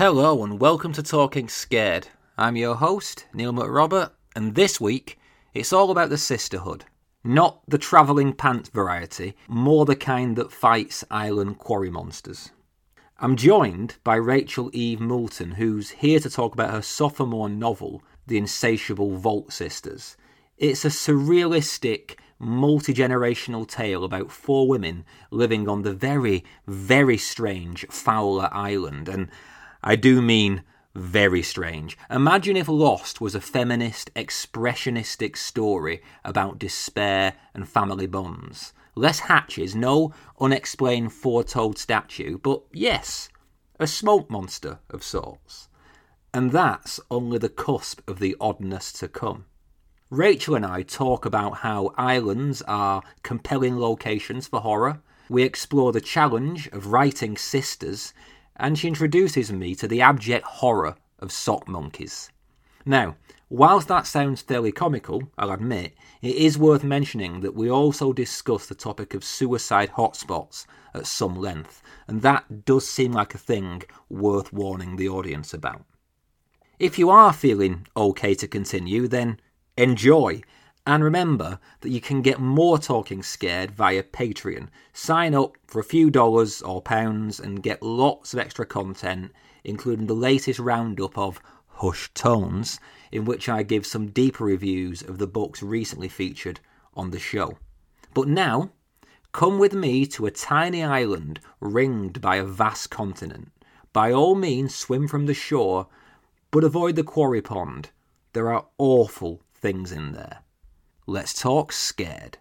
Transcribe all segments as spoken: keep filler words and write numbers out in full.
Hello and welcome to Talking Scared. I'm your host, Neil McRobert, and this week it's all about the sisterhood. Not the travelling pants variety, more the kind that fights island quarry monsters. I'm joined by Rachel Eve Moulton, who's here to talk about her sophomore novel, The Insatiable Vault Sisters. It's a surrealistic, multi-generational tale about four women living on the very, very strange Fowler Island, and I do mean very strange. Imagine if Lost was a feminist, expressionistic story about despair and family bonds. Less hatches, no unexplained four-toed statue, but yes, a smoke monster of sorts. And that's only the cusp of the oddness to come. Rachel and I talk about how islands are compelling locations for horror. We explore the challenge of writing sisters, and she introduces me to the abject horror of sock monkeys. Now, whilst that sounds fairly comical, I'll admit, it is worth mentioning that we also discuss the topic of suicide hotspots at some length, and that does seem like a thing worth warning the audience about. If you are feeling okay to continue, then enjoy. And remember that you can get more Talking Scared via Patreon. Sign up for a few dollars or pounds and get lots of extra content, including the latest roundup of Hushed Tones, in which I give some deeper reviews of the books recently featured on the show. But now, come with me to a tiny island ringed by a vast continent. By all means, swim from the shore, but avoid the quarry pond. There are awful things in there. Let's talk scared.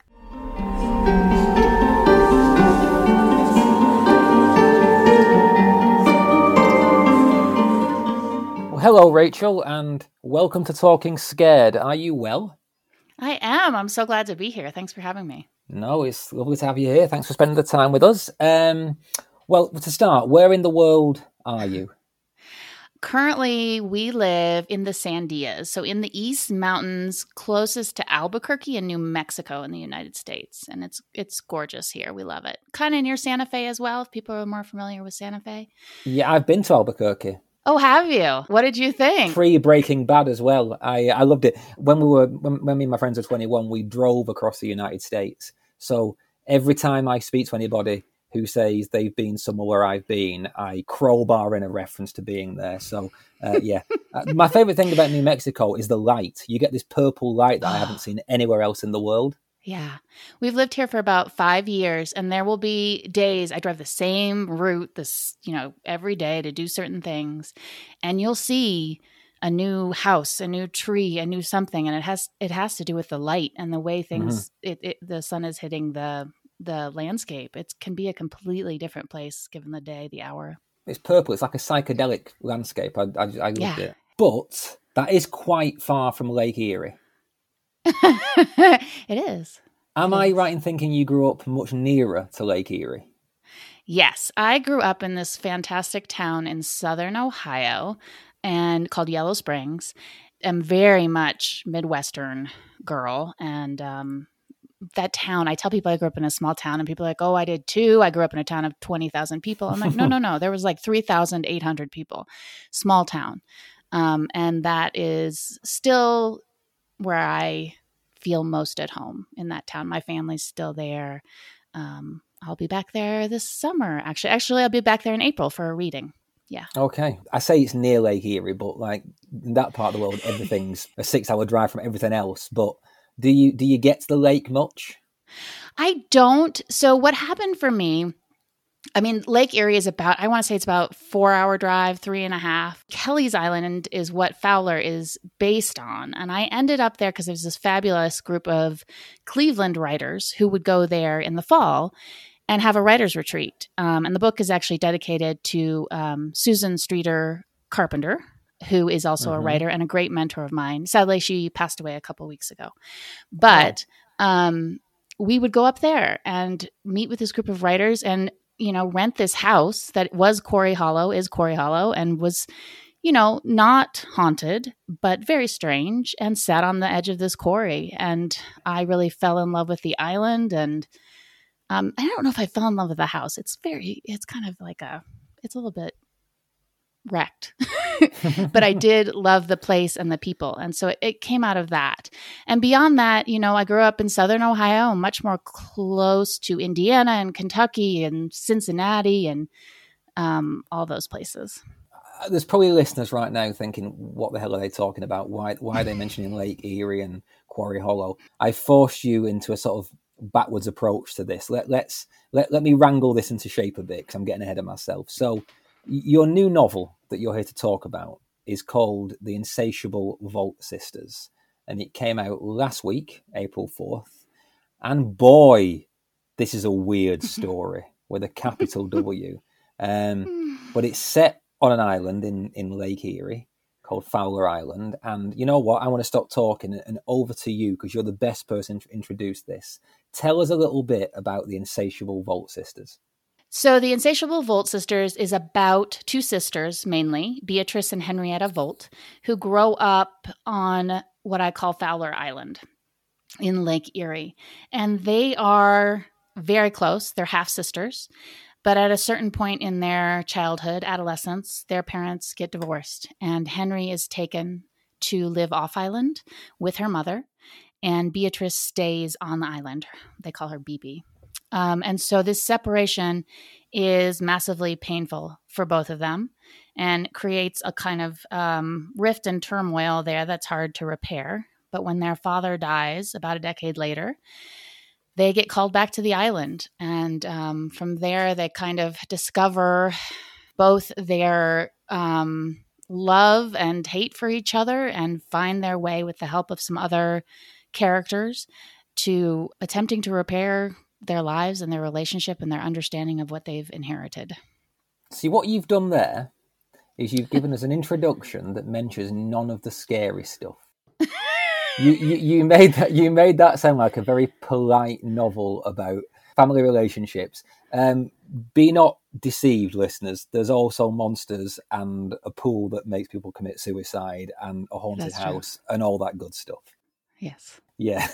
Well, hello, Rachel, and welcome to Talking Scared. Are you well? I am. I'm so glad to be here. Thanks for having me. No, it's lovely to have you here. Thanks for spending the time with us. Um, well, to start, where in the world are you? Currently, we live in the Sandias, so in the East Mountains, closest to Albuquerque in New Mexico in the United States. And it's it's gorgeous here. We love it. Kind of near Santa Fe as well, if people are more familiar with Santa Fe. Yeah, I've been to Albuquerque. Oh, have you? What did you think? Pre-Breaking Bad as well. I I loved it. When we were when, when me and my friends were twenty-one, we drove across the United States. So every time I speak to anybody who says they've been somewhere where I've been, I crowbar in a reference to being there. So, uh, yeah. uh, my favourite thing about New Mexico is the light. You get this purple light that I haven't seen anywhere else in the world. Yeah. We've lived here for about five years, and there will be days I drive the same route, this, you know, every day to do certain things, and you'll see a new house, a new tree, a new something, and it has it has to do with the light and the way things, mm-hmm. it, it, the sun is hitting the the landscape. It can be a completely different place given the day, the hour. It's purple. It's like a psychedelic landscape. I, I, I loved yeah. it. But that is quite far from Lake Erie. It is. Am it I is. right in thinking you grew up much nearer to Lake Erie? Yes. I grew up in this fantastic town in southern Ohio and called Yellow Springs. I'm very much Midwestern girl, and um that town, I tell people I grew up in a small town, and people are like, oh, I did too. I grew up in a town of twenty thousand people. I'm like, no, no, no. There was like three thousand eight hundred people, small town. Um, and that is still where I feel most at home, in that town. My family's still there. Um, I'll be back there this summer. Actually, actually, I'll be back there in April for a reading. Yeah. Okay. I say it's near Lake Erie, but like in that part of the world, everything's a six hour drive from everything else. But Do you do you get to the lake much? I don't. So what happened for me, I mean, Lake Erie is about, I want to say it's about four hour drive, three and a half. Kelly's Island is what Fowler is based on. And I ended up there because there's this fabulous group of Cleveland writers who would go there in the fall and have a writer's retreat. Um, and the book is actually dedicated to um, Susan Streeter Carpenter, who is also mm-hmm. a writer and a great mentor of mine. Sadly, she passed away a couple of weeks ago. But oh. um, we would go up there and meet with this group of writers and, you know, rent this house that was Quarry Hollow, is Quarry Hollow, and was, you know, not haunted, but very strange, and sat on the edge of this quarry. And I really fell in love with the island. And um, I don't know if I fell in love with the house. It's very, it's kind of like a, it's a little bit wrecked. But I did love the place and the people. And so it, it came out of that. And beyond that, you know, I grew up in Southern Ohio, much more close to Indiana and Kentucky and Cincinnati and um, all those places. There's probably listeners right now thinking, what the hell are they talking about? Why, why are they mentioning Lake Erie and Quarry Hollow? I forced you into a sort of backwards approach to this. Let, let's let, let me wrangle this into shape a bit because I'm getting ahead of myself. So your new novel that you're here to talk about is called The Insatiable Vault Sisters, and it came out last week, April fourth. And boy, this is a weird story with a capital W. Um, but it's set on an island in, in Lake Erie called Fowler Island. And you know what? I want to stop talking and over to you because you're the best person to introduce this. Tell us a little bit about The Insatiable Vault Sisters. So The Insatiable Vault Sisters is about two sisters, mainly, Beatrice and Henrietta Vault, who grow up on what I call Fowler Island in Lake Erie. And they are very close. They're half-sisters. But at a certain point in their childhood, adolescence, their parents get divorced. And Henry is taken to live off-island with her mother. And Beatrice stays on the island. They call her B B. Um, and so this separation is massively painful for both of them and creates a kind of um, rift and turmoil there that's hard to repair. But when their father dies about a decade later, they get called back to the island. And um, from there, they kind of discover both their um, love and hate for each other and find their way with the help of some other characters to attempting to repair their lives and their relationship and their understanding of what they've inherited. See, what you've done there is you've given us an introduction that mentions none of the scary stuff. you, you you made that you made that sound like a very polite novel about family relationships. Um, be not deceived, listeners. There's also monsters and a pool that makes people commit suicide and a haunted That's house true. And all that good stuff. Yes. Yeah.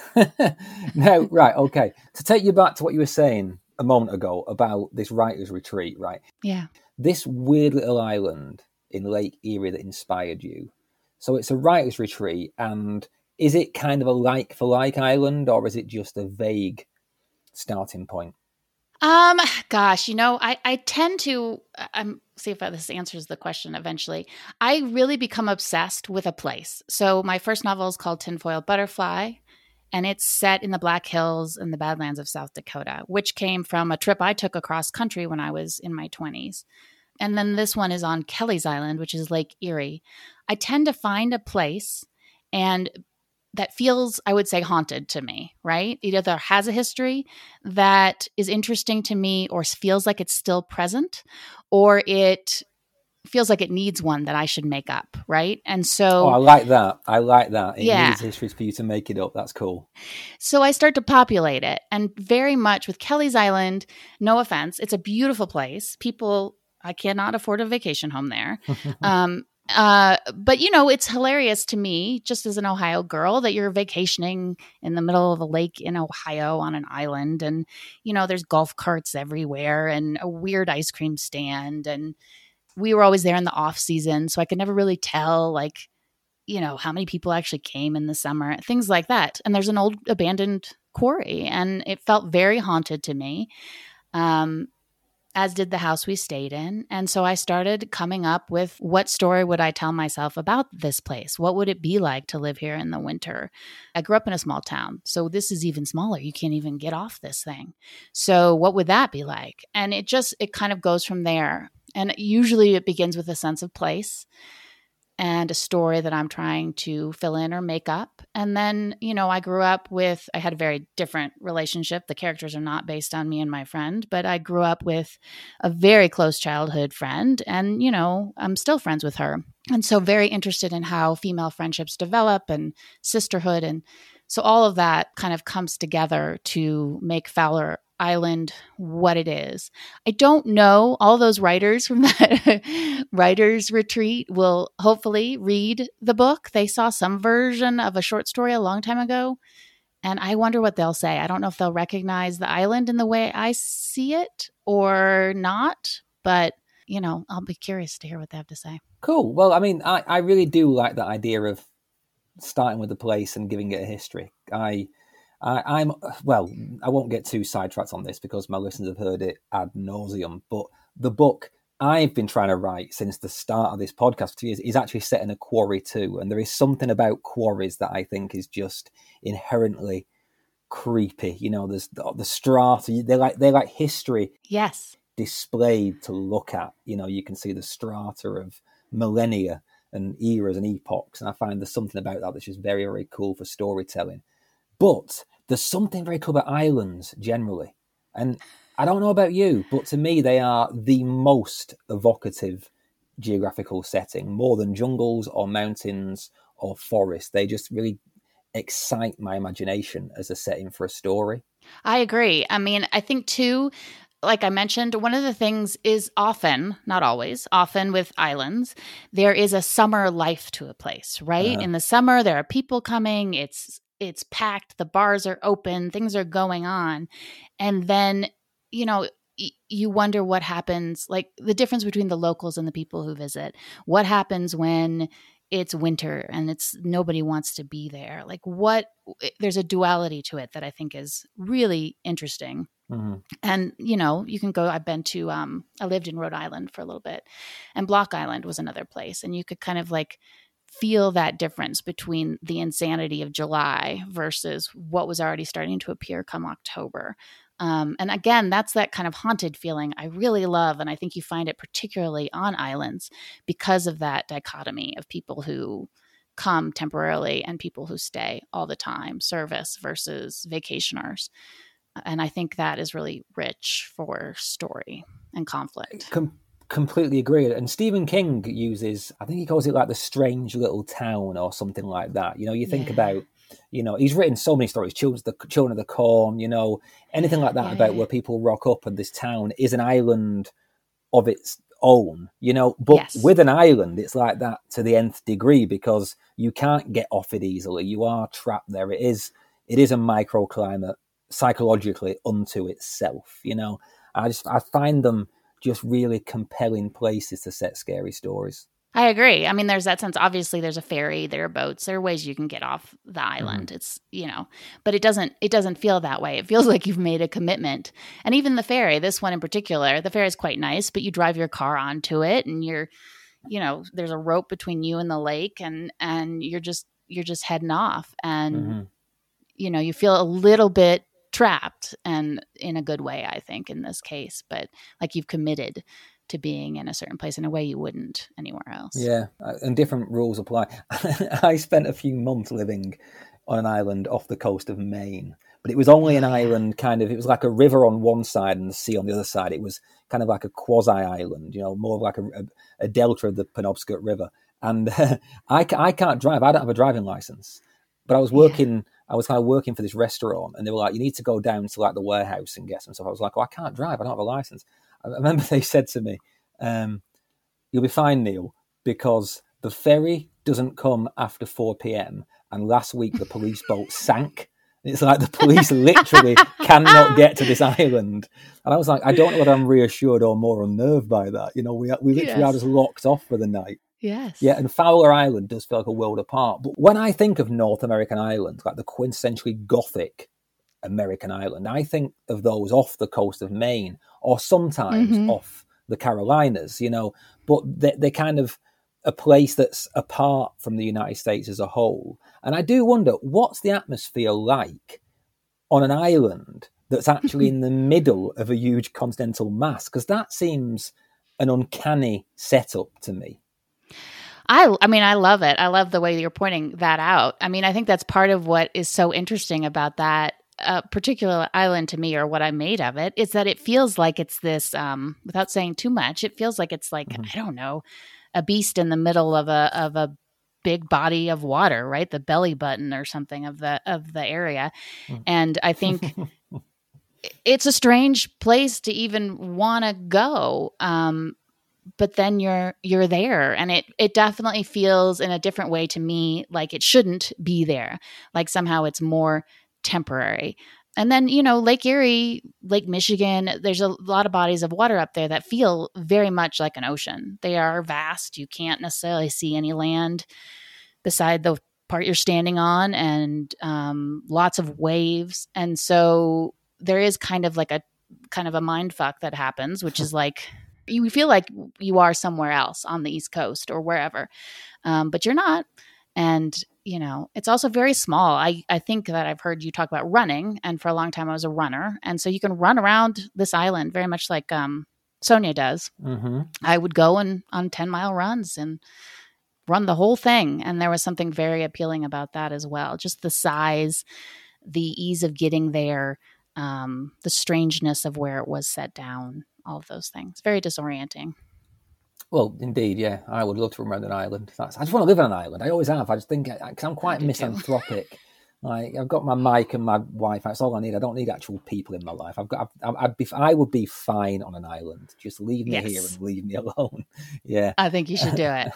Now, right, okay. To take you back to what you were saying a moment ago about this writer's retreat, right? Yeah. This weird little island in Lake Erie that inspired you. So it's a writer's retreat, and is it kind of a like-for-like island, or is it just a vague starting point? Um, gosh, you know, I, I tend to, I'm see if this answers the question eventually. I really become obsessed with a place. So my first novel is called Tinfoil Butterfly, and it's set in the Black Hills and the Badlands of South Dakota, which came from a trip I took across country when I was in my twenties. And then this one is on Kelly's Island, which is Lake Erie. I tend to find a place and that feels, I would say, haunted to me, right? It either has a history that is interesting to me or feels like it's still present, or it feels like it needs one that I should make up, right? And so... Oh, I like that. I like that. It yeah. needs history for you to make it up. That's cool. So I start to populate it. And very much with Kelly's Island, no offense, it's a beautiful place. People, I cannot afford a vacation home there. um Uh, but, you know, it's hilarious to me, just as an Ohio girl, that you're vacationing in the middle of a lake in Ohio on an island. And, you know, there's golf carts everywhere and a weird ice cream stand. And we were always there in the off season. So I could never really tell, like, you know, how many people actually came in the summer, things like that. And there's an old abandoned quarry, and it felt very haunted to me. Um, as did the house we stayed in. And so I started coming up with, what story would I tell myself about this place? What would it be like to live here in the winter? I grew up in a small town, so this is even smaller. You can't even get off this thing. So what would that be like? And it just, it kind of goes from there. And usually it begins with a sense of place and a story that I'm trying to fill in or make up. And then, you know, I grew up with, I had a very different relationship. The characters are not based on me and my friend, but I grew up with a very close childhood friend. And, you know, I'm still friends with her. And so very interested in how female friendships develop and sisterhood. And so all of that kind of comes together to make Fowler Island what it is. I don't know. All those writers from that writers retreat will hopefully read the book. They saw some version of a short story a long time ago, and I wonder what they'll say. I don't know if they'll recognize the island in the way I see it or not, but you know, I'll be curious to hear what they have to say. Cool. Well, I mean, I, I really do like that idea of starting with the place and giving it a history. I, I, I'm, well, I won't get too sidetracked on this because my listeners have heard it ad nauseum, but the book I've been trying to write since the start of this podcast for two years is actually set in a quarry too. And there is something about quarries that I think is just inherently creepy. You know, there's the, the strata, they're like, they're like history. Yes. Displayed to look at. You know, you can see the strata of millennia and eras and epochs. And I find there's something about that that's just very, very cool for storytelling. But there's something very cool about islands generally. And I don't know about you, but to me, they are the most evocative geographical setting, more than jungles or mountains or forests. They just really excite my imagination as a setting for a story. I agree. I mean, I think too, like I mentioned, one of the things is often, not always, often with islands, there is a summer life to a place, right? Uh-huh. In the summer, there are people coming, it's it's packed, the bars are open, things are going on. And then, you know, y- you wonder what happens, like the difference between the locals and the people who visit. What happens when it's winter and it's nobody wants to be there? Like what, there's a duality to it that I think is really interesting. Mm-hmm. And, you know, you can go, I've been to, um, I lived in Rhode Island for a little bit, and Block Island was another place. And you could kind of like feel that difference between the insanity of July versus what was already starting to appear come October. Um, and again, that's that kind of haunted feeling I really love. And I think you find it particularly on islands because of that dichotomy of people who come temporarily and people who stay all the time, service versus vacationers. And I think that is really rich for story and conflict. Com- completely agree. And Stephen King uses, I think he calls it like the strange little town or something like that. You know, you think yeah. about, you know, he's written so many stories, Children of the, Children of the Corn, you know, anything like that yeah, about yeah. where people rock up and this town is an island of its own, you know, but yes. with an island, it's like that to the nth degree because you can't get off it easily. You are trapped there. It is, it is a microclimate psychologically unto itself, you know. I just I find them just really compelling places to set scary stories. I agree. I mean, there's that sense. Obviously, there's a ferry, there are boats, there are ways you can get off the island. Mm-hmm. It's, you know, but it doesn't it doesn't feel that way. It feels like you've made a commitment. And even the ferry, this one in particular, the ferry is quite nice, but you drive your car onto it, and you're, you know, there's a rope between you and the lake, and and you're just you're just heading off, and mm-hmm. you know, you feel a little bit trapped, and in a good way, I think, in this case, but like you've committed to being in a certain place in a way you wouldn't anywhere else. Yeah, and different rules apply. I spent a few months living on an island off the coast of Maine, but it was only an island kind of, it was like a river on one side and the sea on the other side. It was kind of like a quasi-island, you know, more like a, a, a delta of the Penobscot River. And uh, I, I can't drive. I don't have a driving license, but I was working... Yeah. I was kind of working for this restaurant, and they were like, you need to go down to like the warehouse and get some stuff. I was like, oh, I can't drive. I don't have a license. I remember they said to me, um, you'll be fine, Neil, because the ferry doesn't come after four p.m. And last week the police boat sank. It's like the police literally cannot get to this island. And I was like, I don't know whether I'm reassured or more unnerved by that. You know, we, we literally yes. are just locked off for the night. Yes. Yeah, and Fowler Island does feel like a world apart. But when I think of North American islands, like the quintessentially Gothic American island, I think of those off the coast of Maine or sometimes mm-hmm. off the Carolinas, you know, but they, they're kind of a place that's apart from the United States as a whole. And I do wonder, what's the atmosphere like on an island that's actually in the middle of a huge continental mass? Because that seems an uncanny setup to me. I, I mean, I love it. I love the way you're pointing that out. I mean, I think that's part of what is so interesting about that uh, particular island to me, or what I made of it, is that it feels like it's this, um, without saying too much, it feels like it's like, mm-hmm. I don't know, a beast in the middle of a of a big body of water, right? The belly button or something of the of the area. Mm. And I think it's a strange place to even want to go. Um, but then you're you're there, and it it definitely feels in a different way to me like it shouldn't be there. Like somehow it's more temporary. and then, you know, Lake Erie, Lake Michigan, there's a lot of bodies of water up there that feel very much like an ocean. They are vast. You can't necessarily see any land beside the part you're standing on, and um, lots of waves. And so there is kind of like a kind of a mind fuck that happens, which is like you feel like you are somewhere else on the East Coast or wherever, um, but you're not. And, you know, it's also very small. I, I think that I've heard you talk about running, and for a long time I was a runner. And so you can run around this island very much like um, Sonia does. Mm-hmm. I would go and on ten mile runs and run the whole thing. And there was something very appealing about that as well. Just the size, the ease of getting there, um, the strangeness of where it was set down, all of those things. Very disorienting. Well, indeed, yeah. I would love to run around an island. That's, I just want to live on an island. I always have. I just think, because I'm quite misanthropic. Like, I've got my mic and my Wi-Fi. That's all I need. I don't need actual people in my life. I've got. I'd, I'd be. I would be fine on an island. Just leave me yes. here and leave me alone. Yeah. I think you should do it.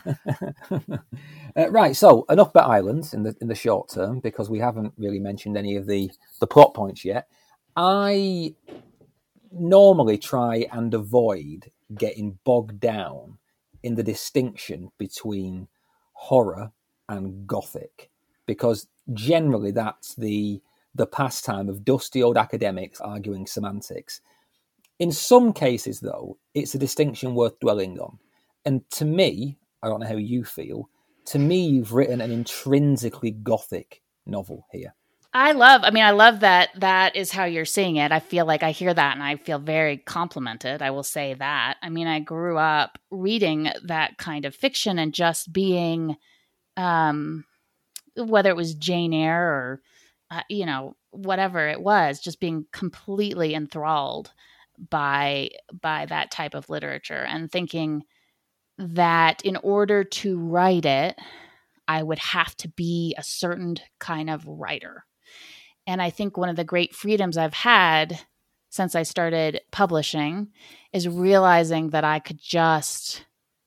uh, right. So enough about islands in the in the short term, because we haven't really mentioned any of the the plot points yet. I normally try and avoid getting bogged down in the distinction between horror and gothic, because generally that's the the pastime of dusty old academics arguing semantics. In some cases, though, it's a distinction worth dwelling on. And to me, I don't know how you feel, to me you've written an intrinsically gothic novel here. I love, I mean, I love that that is how you're seeing it. I feel like I hear that and I feel very complimented. I will say that. I mean, I grew up reading that kind of fiction and just being, um, whether it was Jane Eyre or, uh, you know, whatever it was, just being completely enthralled by, by that type of literature, and thinking that in order to write it, I would have to be a certain kind of writer. And I think one of the great freedoms I've had since I started publishing is realizing that I could just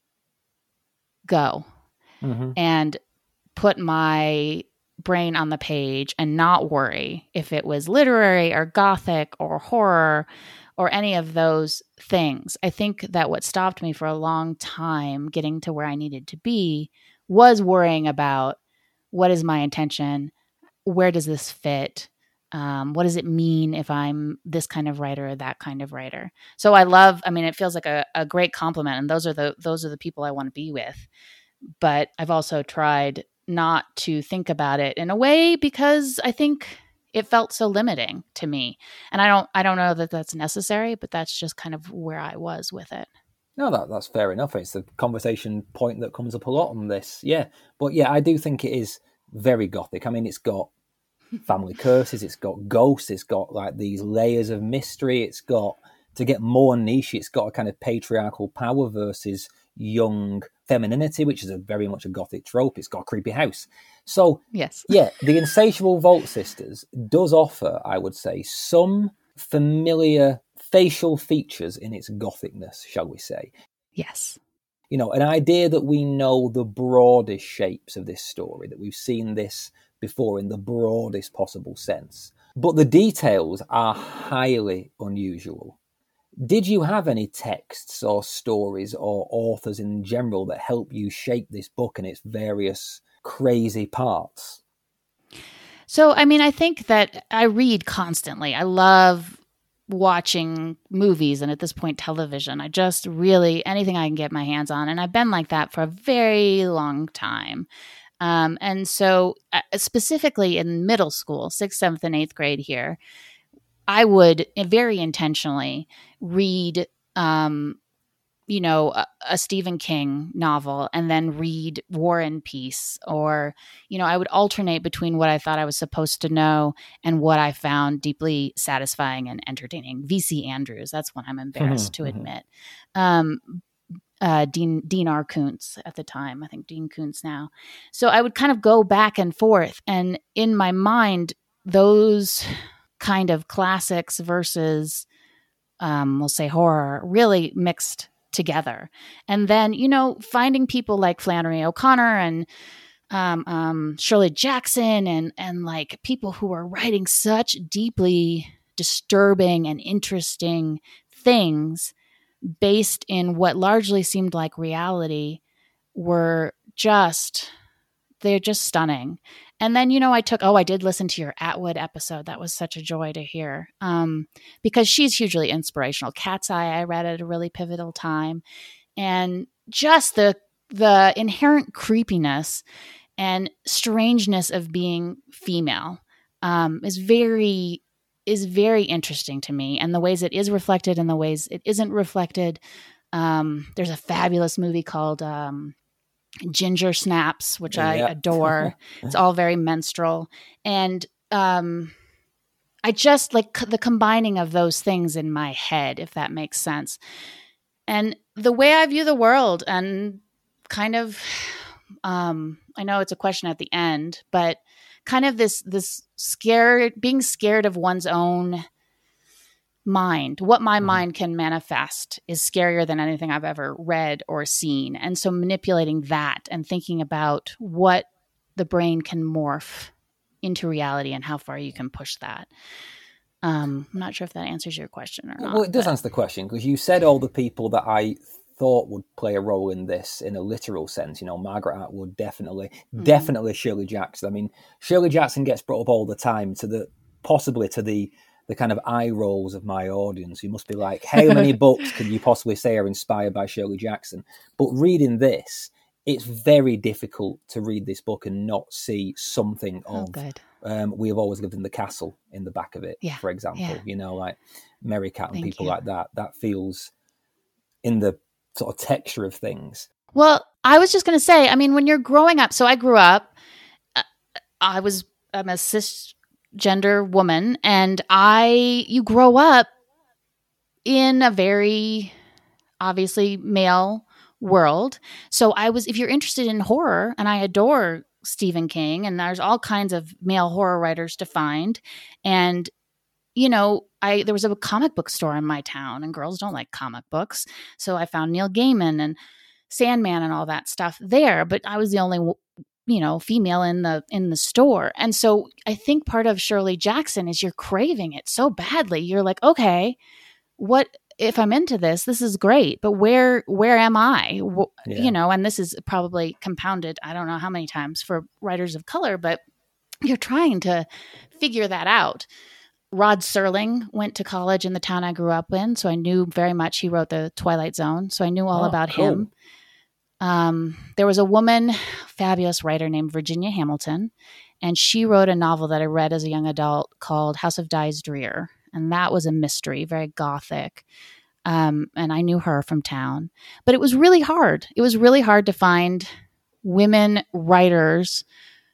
go mm-hmm. and put my brain on the page and not worry if it was literary or gothic or horror or any of those things. I think that what stopped me for a long time getting to where I needed to be was worrying about, what is my intention? Where does this fit? Um, what does it mean if I'm this kind of writer or that kind of writer? So I love, I mean, it feels like a, a great compliment, and those are the, those are the people I want to be with. But I've also tried not to think about it in a way, because I think it felt so limiting to me. And I don't, I don't know that that's necessary, but that's just kind of where I was with it. No, that that's fair enough. It's a conversation point that comes up a lot on this. Yeah. But yeah, I do think it is very gothic. I mean, it's got family curses, it's got ghosts, it's got like these layers of mystery, it's got, to get more niche, it's got a kind of patriarchal power versus young femininity, which is a very much a gothic trope. It's got a creepy house. So yes, yeah, The Insatiable Vault Sisters does offer, I would say, some familiar facial features in its gothicness, shall we say. Yes. You know, an idea that we know the broadest shapes of this story, that we've seen this before in the broadest possible sense. But the details are highly unusual. Did you have any texts or stories or authors in general that help you shape this book and its various crazy parts? So, I mean, I think that I read constantly. I love watching movies and, at this point, television. I just really, anything I can get my hands on. And I've been like that for a very long time. Um, and so uh, specifically in middle school, sixth, seventh, and eighth grade here, I would very intentionally read, um, you know, a, a Stephen King novel and then read War and Peace. Or, you know, I would alternate between what I thought I was supposed to know and what I found deeply satisfying and entertaining. V C Andrews, that's one I'm embarrassed to admit. Um, uh, Dean, Dean R. Koontz at the time, I think Dean Koontz now. So I would kind of go back and forth. And in my mind, those kind of classics versus, um, we'll say horror, really mixed together. And then, you know, finding people like Flannery O'Connor and um, um, Shirley Jackson and and like people who are writing such deeply disturbing and interesting things based in what largely seemed like reality were just, they're just stunning. And then, you know, I took, oh, I did listen to your Atwood episode. That was such a joy to hear um, because she's hugely inspirational. Cat's Eye, I read at a really pivotal time. And just the the inherent creepiness and strangeness of being female um, is very is very interesting to me, and the ways it is reflected and the ways it isn't reflected. Um, there's a fabulous movie called um, Ginger Snaps, which I Yeah. adore. It's all very menstrual, and um, I just like c- the combining of those things in my head, if that makes sense, and the way I view the world, and kind of. Um, I know it's a question at the end, but kind of this this scared, being scared of one's own mind, what my mm-hmm. mind can manifest is scarier than anything I've ever read or seen. And so manipulating that and thinking about what the brain can morph into reality and how far you can push that. Um, I'm not sure if that answers your question or not. Well, it does but... answer the question, because you said all the people that I thought would play a role in this in a literal sense. You know, Margaret Atwood, definitely, mm-hmm. definitely Shirley Jackson. I mean, Shirley Jackson gets brought up all the time to the, possibly to the, the kind of eye rolls of my audience. You must be like, how many books can you possibly say are inspired by Shirley Jackson? But reading this, it's very difficult to read this book and not see something of, oh, good. Um, We Have Always Lived in the Castle in the back of it, yeah. for example. Yeah. You know, like Mary Cat and Thank people you. like that. That feels in the sort of texture of things. Well, I was just going to say, I mean, when you're growing up, so I grew up, uh, I was, I'm a cisgender woman, and I, you grow up in a very obviously male world. So I was, if you're interested in horror, and I adore Stephen King, and there's all kinds of male horror writers to find. And, you know, I, there was a comic book store in my town, and girls don't like comic books. So I found Neil Gaiman and Sandman and all that stuff there, but I was the only, you know, female in the, in the store. And so I think part of Shirley Jackson is you're craving it so badly. You're like, okay, what, if I'm into this, this is great, but where, where am I? Yeah. You know, and this is probably compounded, I don't know how many times for writers of color, but you're trying to figure that out. Rod Serling went to college in the town I grew up in, so I knew very much. He wrote The Twilight Zone, so I knew all oh, about cool. him. Um, there was a woman, fabulous writer named Virginia Hamilton, and she wrote a novel that I read as a young adult called House of Dyes Dreer, and that was a mystery, very gothic. Um, and I knew her from town, but it was really hard. It was really hard to find women writers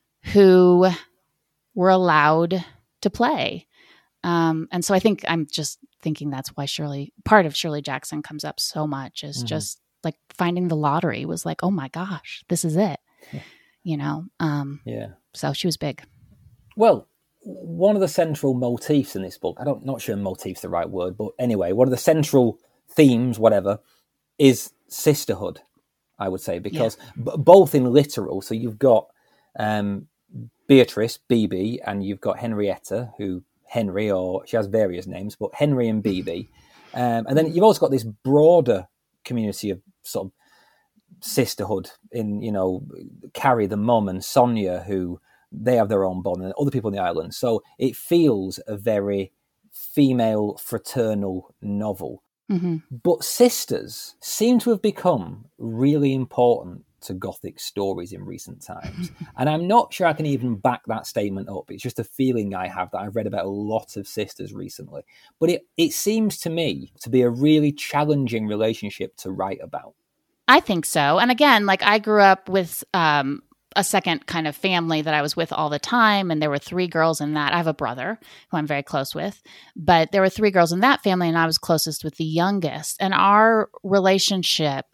who were allowed to play. Um, and so I think I'm just thinking that's why Shirley, part of Shirley Jackson comes up so much is mm-hmm. just like finding the lottery was like, oh my gosh, this is it, yeah. you know? Um, yeah. So she was big. Well, one of the central motifs in this book, I don't, not sure motif's the right word, but anyway, one of the central themes, whatever, is sisterhood, I would say, because yeah. b- both in literal, so you've got um, Beatrice, B B, and you've got Henrietta, who Henry, or she has various names, but Henry and B B. Um, and then you've also got this broader community of sort of sisterhood in, you know, Carrie, the mum, and Sonia, who they have their own bond, and other people on the island. So it feels a very female fraternal novel. Mm-hmm. But sisters seem to have become really important to Gothic stories in recent times. And I'm not sure I can even back that statement up. It's just a feeling I have that I've read about a lot of sisters recently. But it, it seems to me to be a really challenging relationship to write about. I think so. And again, like I grew up with um, a second kind of family that I was with all the time. And there were three girls in that. I have a brother who I'm very close with, but there were three girls in that family, and I was closest with the youngest. And our relationship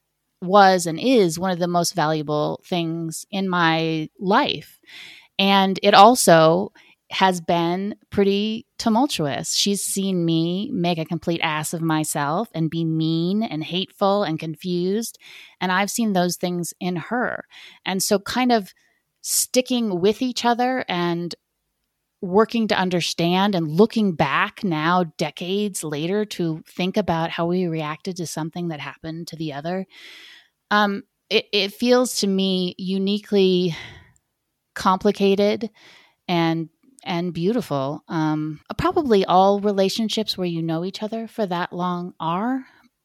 was and is one of the most valuable things in my life. And it also has been pretty tumultuous. She's seen me make a complete ass of myself and be mean and hateful and confused. And I've seen those things in her. And so kind of sticking with each other and working to understand and looking back now decades later to think about how we reacted to something that happened to the other. Um, it, it feels to me uniquely complicated and and beautiful. Um, probably all relationships where you know each other for that long are,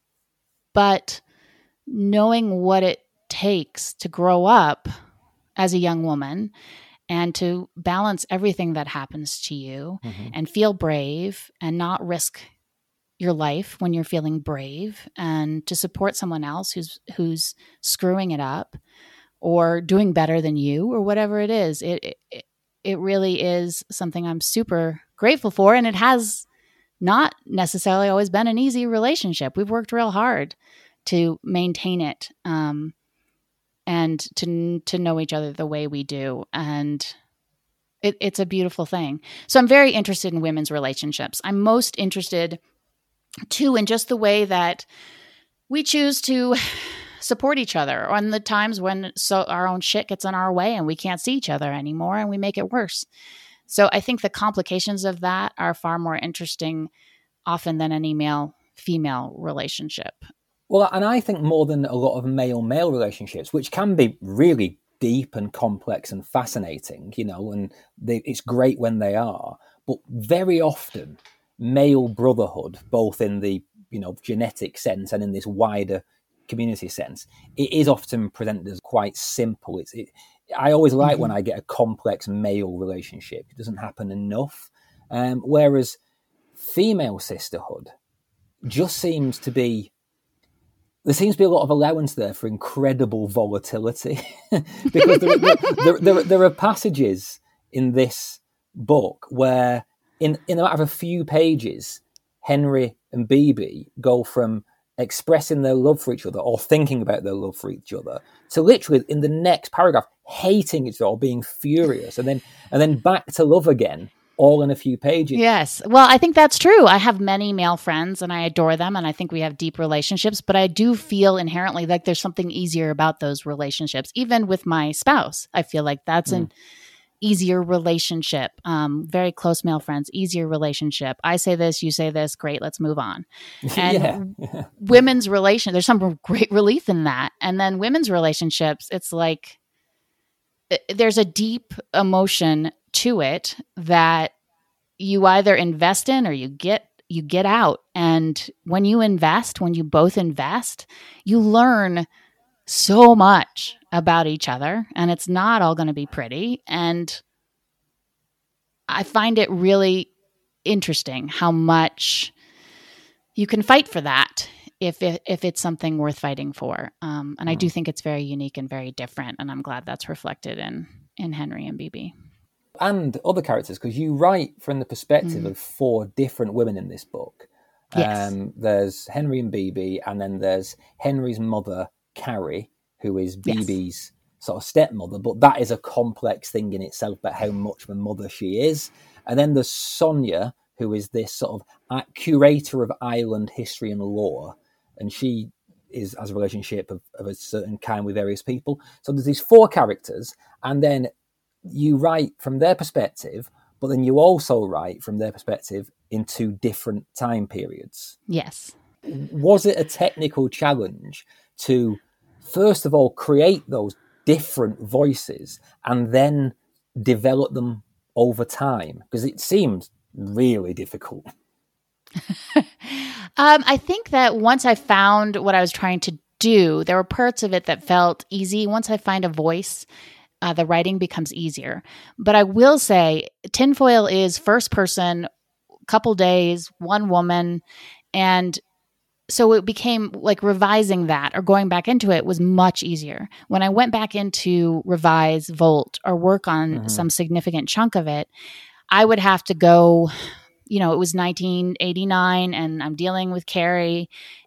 but knowing what it takes to grow up as a young woman and to balance everything that happens to you mm-hmm. and feel brave and not risk your life when you're feeling brave, and to support someone else who's who's screwing it up or doing better than you or whatever it is. It it, it really is something I'm super grateful for, and it has not necessarily always been an easy relationship. We've worked real hard to maintain it. Um, and to to know each other the way we do. And it, it's a beautiful thing. So I'm very interested in women's relationships. I'm most interested, too, in just the way that we choose to support each other on the times when so our own shit gets in our way and we can't see each other anymore and we make it worse. So I think the complications of that are far more interesting often than any male-female relationship. Well, and I think more than a lot of male-male relationships, which can be really deep and complex and fascinating, you know, and they, it's great when they are, but very often male brotherhood, both in the, you know, genetic sense and in this wider community sense, it is often presented as quite simple. It's, it, I always like mm-hmm. when I get a complex male relationship. It doesn't happen enough. Um, whereas female sisterhood just seems to be, there seems to be a lot of allowance there for incredible volatility because there, there, there, there, there are passages in this book where in, in a matter of a few pages, Henry and Bibi go from expressing their love for each other or thinking about their love for each other to literally in the next paragraph hating each other or being furious, and then and then back to love again, all in a few pages. Yes. Well, I think that's true. I have many male friends and I adore them, and I think we have deep relationships, but I do feel inherently like there's something easier about those relationships. Even with my spouse, I feel like that's mm. an easier relationship. Um, very close male friends, easier relationship. I say this, you say this, great, let's move on. And yeah, yeah. women's relation, there's some great relief in that. And then women's relationships, it's like there's a deep emotion to it that you either invest in or you get you get out. And when you invest, when you both invest, you learn so much about each other, and it's not all going to be pretty. And I find it really interesting how much you can fight for that if it, if it's something worth fighting for. Um, and I do think it's very unique and very different, and I'm glad that's reflected in in Henry and Bibi. And other characters, because you write from the perspective mm. of four different women in this book. Yes. Um, there's Henry and Bibi, and then there's Henry's mother, Carrie, who is Bibi's yes. sort of stepmother, but that is a complex thing in itself about how much of a mother she is. And then there's Sonia, who is this sort of curator of island history and lore, and she is has a relationship of, of a certain kind with various people. So there's these four characters, and then you write from their perspective, but then you also write from their perspective in two different time periods. Yes. Was it a technical challenge to, first of all, create those different voices and then develop them over time? Because it seemed really difficult. um, I think that once I found what I was trying to do, there were parts of it that felt easy. Once I find a voice, Uh, the writing becomes easier. But I will say Tinfoil is first person, couple days, one woman. And so it became like revising that or going back into it was much easier. When I went back into revise Volt or work on mm-hmm. some significant chunk of it, I would have to go, you know, it was nineteen eighty-nine and I'm dealing with Carrie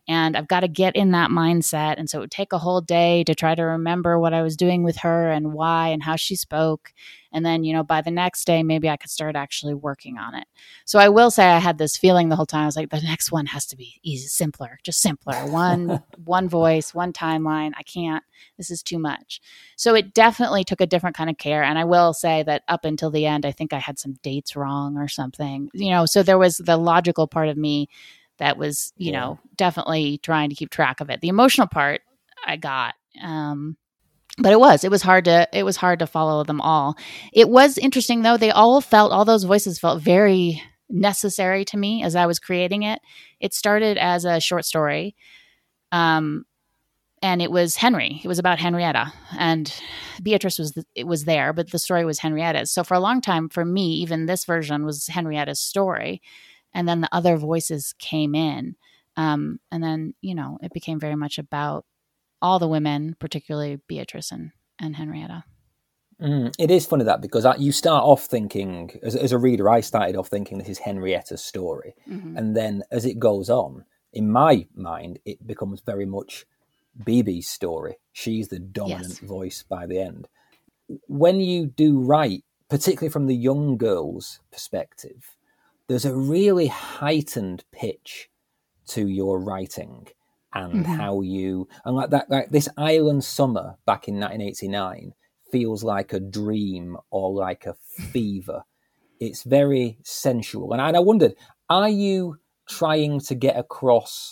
and I've got to get in that mindset. And so it would take a whole day to try to remember what I was doing with her and why and how she spoke. And then, you know, by the next day, maybe I could start actually working on it. So I will say I had this feeling the whole time. I was like, the next one has to be easy, simpler, just simpler. One, one voice, one timeline. I can't, this is too much. So it definitely took a different kind of care. And I will say that up until the end, I think I had some dates wrong or something, you know, so there was the logical part of me that was, you yeah. know, definitely trying to keep track of it. The emotional part I got, um, but it was, it was hard to, it was hard to follow them all. It was interesting though. They all felt, all those voices felt very necessary to me as I was creating it. It started as a short story. Um, and it was Henry. It was about Henrietta, and Beatrice was, the, it was there, but the story was Henrietta's. So for a long time for me, even this version was Henrietta's story. And then the other voices came in. Um, and then, you know, it became very much about all the women, particularly Beatrice and, and Henrietta. Mm, it is funny that, because I, you start off thinking, as, as a reader, I started off thinking this is Henrietta's story. Mm-hmm. And then as it goes on, in my mind, it becomes very much B B's story. She's the dominant yes. voice by the end. When you do write, particularly from the young girl's perspective, there's a really heightened pitch to your writing and mm-hmm. how you, and like that, like this Island Summer back in nineteen eighty-nine feels like a dream or like a fever. It's very sensual. And I, and I wondered, are you trying to get across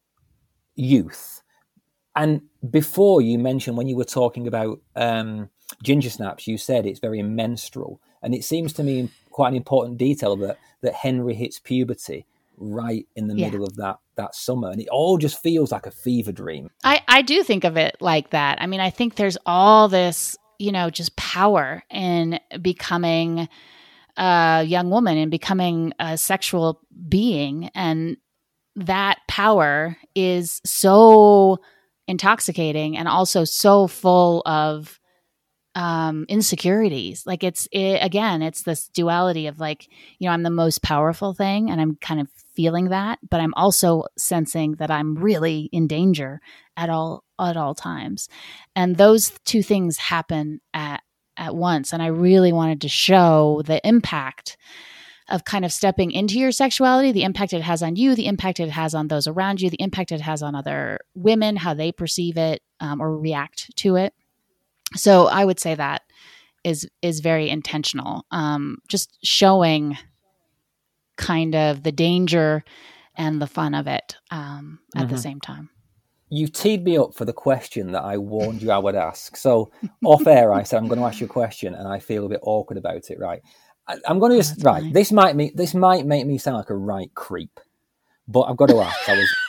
youth? And before you mentioned, when you were talking about um, Ginger Snaps, you said it's very menstrual. And it seems to me quite an important detail that, that Henry hits puberty right in the yeah. middle of that, that summer. And it all just feels like a fever dream. I, I do think of it like that. I mean, I think there's all this, you know, just power in becoming a young woman and becoming a sexual being. And that power is so intoxicating and also so full of um, insecurities. Like it's, it, again, it's this duality of like, you know, I'm the most powerful thing and I'm kind of feeling that, but I'm also sensing that I'm really in danger at all, at all times. And those two things happen at, at once. And I really wanted to show the impact of kind of stepping into your sexuality, the impact it has on you, the impact it has on those around you, the impact it has on other women, how they perceive it um, or react to it. So I would say that is is very intentional, um, just showing kind of the danger and the fun of it um, at mm-hmm. the same time. You teed me up for the question that I warned you I would ask. So off air, I said, I'm going to ask you a question and I feel a bit awkward about it, right? I, I'm going to just, oh, right, fine. this might me, this might make me sound like a right creep, but I've got to ask. I was...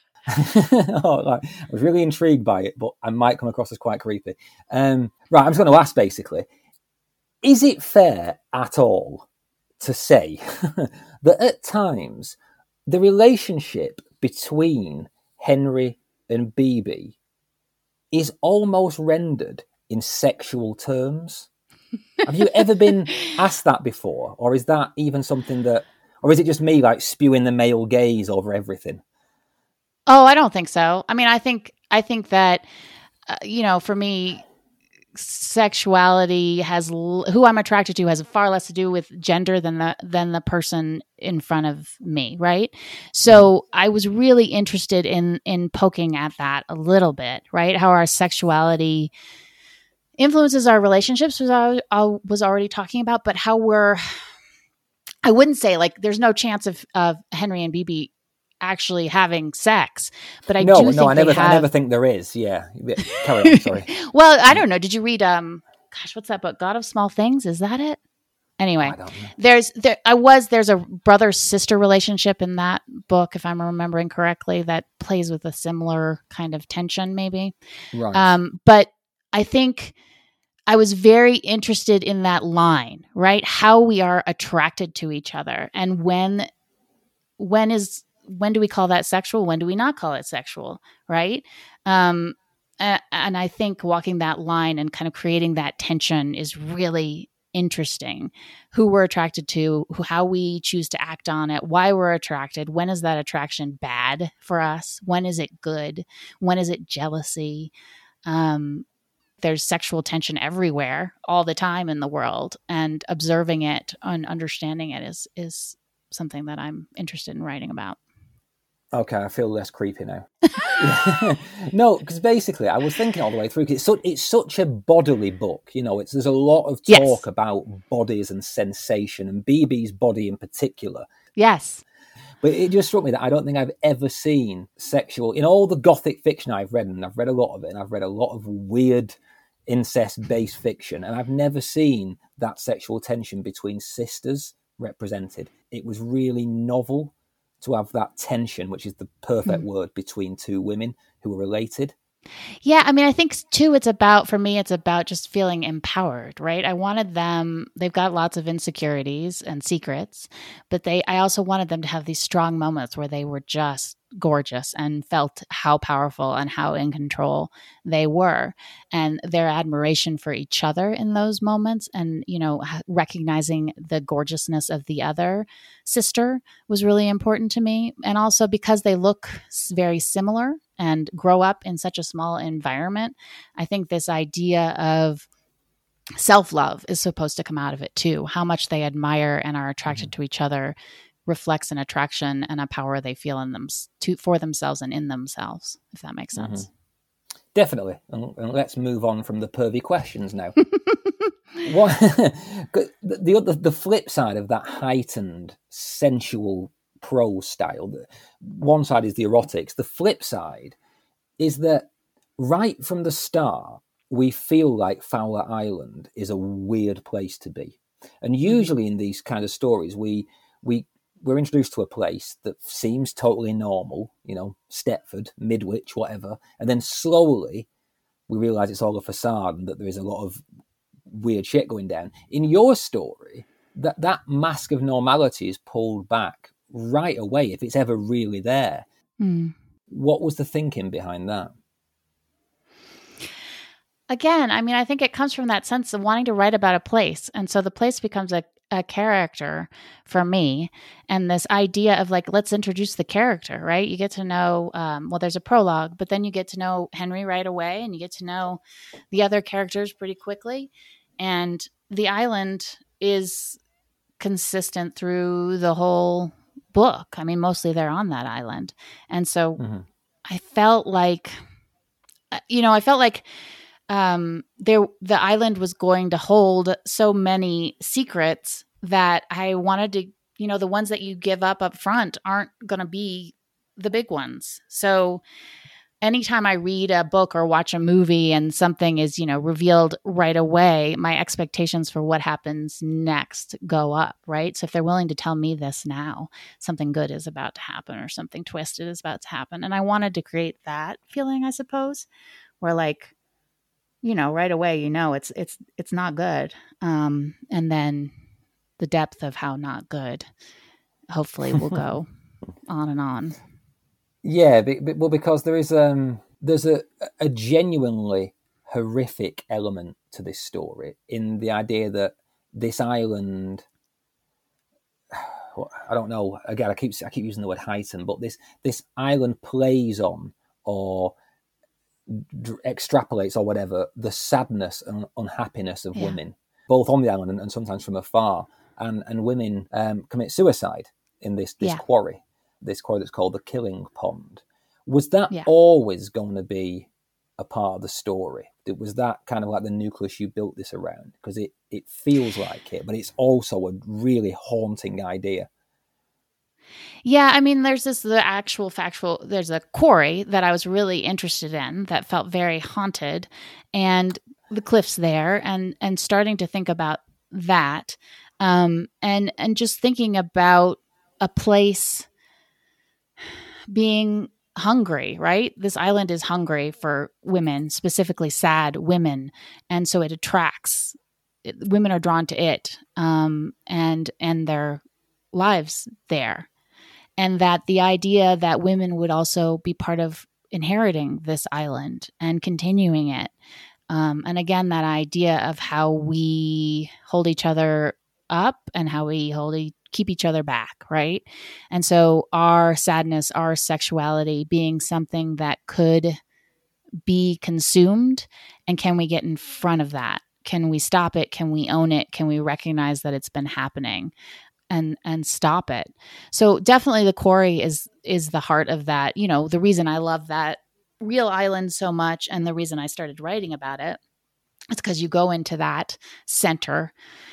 oh, like, I was really intrigued by it, but I might come across as quite creepy. Um, right, I'm just going to ask basically, is it fair at all to say that at times the relationship between Henry and B B is almost rendered in sexual terms? Have you ever been asked that before? Or is that even something that, or is it just me like spewing the male gaze over everything? Oh, I don't think so. I mean, I think I think that uh, you know, for me, sexuality has l- who I'm attracted to has far less to do with gender than the than the person in front of me, right? So I was really interested in in poking at that a little bit, right? How our sexuality influences our relationships, was I, I was already talking about, but how we're, I wouldn't say like there's no chance of of Henry and B B actually having sex, but I no, do no, think I never, have... I never think there is. Yeah, carry on. Sorry. Well, I don't know. Did you read? Um, gosh, what's that book? God of Small Things. Is that it? Anyway, oh, there's there. I was there's a brother sister relationship in that book, if I'm remembering correctly, that plays with a similar kind of tension, maybe. Right. Um, but I think I was very interested in that line, right? How we are attracted to each other, and when when is when do we call that sexual? When do we not call it sexual? Right. Um, and, and I think walking that line and kind of creating that tension is really interesting, who we're attracted to, who, how we choose to act on it, why we're attracted. When is that attraction bad for us? When is it good? When is it jealousy? Um, there's sexual tension everywhere all the time in the world, and observing it and understanding it is, is something that I'm interested in writing about. Okay, I feel less creepy now. No, because basically I was thinking all the way through, because it's, so, it's such a bodily book, you know, it's there's a lot of talk Yes. about bodies and sensation, and B B's body in particular. Yes. But it just struck me that I don't think I've ever seen sexual, in all the gothic fiction I've read, and I've read a lot of it, and I've read a lot of weird incest-based fiction, and I've never seen that sexual tension between sisters represented. It was really novel to have that tension, which is the perfect mm. word, between two women who are related. Yeah, I mean, I think too, it's about, for me, it's about just feeling empowered, right? I wanted them, they've got lots of insecurities and secrets, but they, I also wanted them to have these strong moments where they were just gorgeous and felt how powerful and how in control they were, and their admiration for each other in those moments, and, you know, recognizing the gorgeousness of the other sister was really important to me. And also because they look very similar and grow up in such a small environment, I think this idea of self-love is supposed to come out of it too. How much they admire and are attracted mm-hmm. to each other reflects an attraction and a power they feel in them to, for themselves and in themselves, if that makes sense. Mm-hmm. Definitely. And, and let's move on from the pervy questions now. What, the, the, the flip side of that heightened sensual prose style, one side is the erotics. The flip side is that right from the start, we feel like Fowler Island is a weird place to be. And usually in these kind of stories, we we we're introduced to a place that seems totally normal, you know, Stepford, Midwich, whatever. And then slowly we realize it's all a facade and that there is a lot of weird shit going down. In your story, that, that mask of normality is pulled back right away, if it's ever really there. Mm. What was the thinking behind that? Again, I mean, I think it comes from that sense of wanting to write about a place. And so the place becomes a, a character for me. And this idea of like, let's introduce the character, right? You get to know, um, well, there's a prologue, but then you get to know Henry right away, and you get to know the other characters pretty quickly. And the island is consistent through the whole book. I mean, mostly they're on that island. And so mm-hmm. I felt like, you know, I felt like um, there, the island was going to hold so many secrets that I wanted to, you know, the ones that you give up up front aren't going to be the big ones. So anytime I read a book or watch a movie and something is, you know, revealed right away, my expectations for what happens next go up, right? So if they're willing to tell me this now, something good is about to happen or something twisted is about to happen. And I wanted to create that feeling, I suppose, where like, you know, right away, you know, it's, it's, it's not good. Um, and then the depth of how not good, hopefully will go on and on. Yeah, but, but, well, because there is um, there's a, a genuinely horrific element to this story in the idea that this island, I don't know, again, I keep I keep using the word heighten, but this this island plays on or d- extrapolates or whatever the sadness and unhappiness of yeah. women, both on the island and, and sometimes from afar, and and women um, commit suicide in this this yeah. quarry. This quarry that's called the Killing Pond. Was that yeah. always going to be a part of the story? It was that kind of like the nucleus you built this around? Because it, it feels like it, but it's also a really haunting idea. Yeah, I mean, there's this, the actual factual, there's a quarry that I was really interested in that felt very haunted, and the cliffs there, and, and starting to think about that, um, and, and just thinking about a place being hungry, right? This island is hungry for women, specifically sad women. And so it attracts, it, women are drawn to it, um, and, and their lives there. And that the idea that women would also be part of inheriting this island and continuing it Um, and again, that idea of how we hold each other up and how we hold e- keep each other back, right? And so our sadness, our sexuality being something that could be consumed, and can we get in front of that? Can we stop it? Can we own it? Can we recognize that it's been happening and and stop it? So definitely the quarry is is the heart of that. You know, the reason I love that real island so much and the reason I started writing about it, it's because you go into that center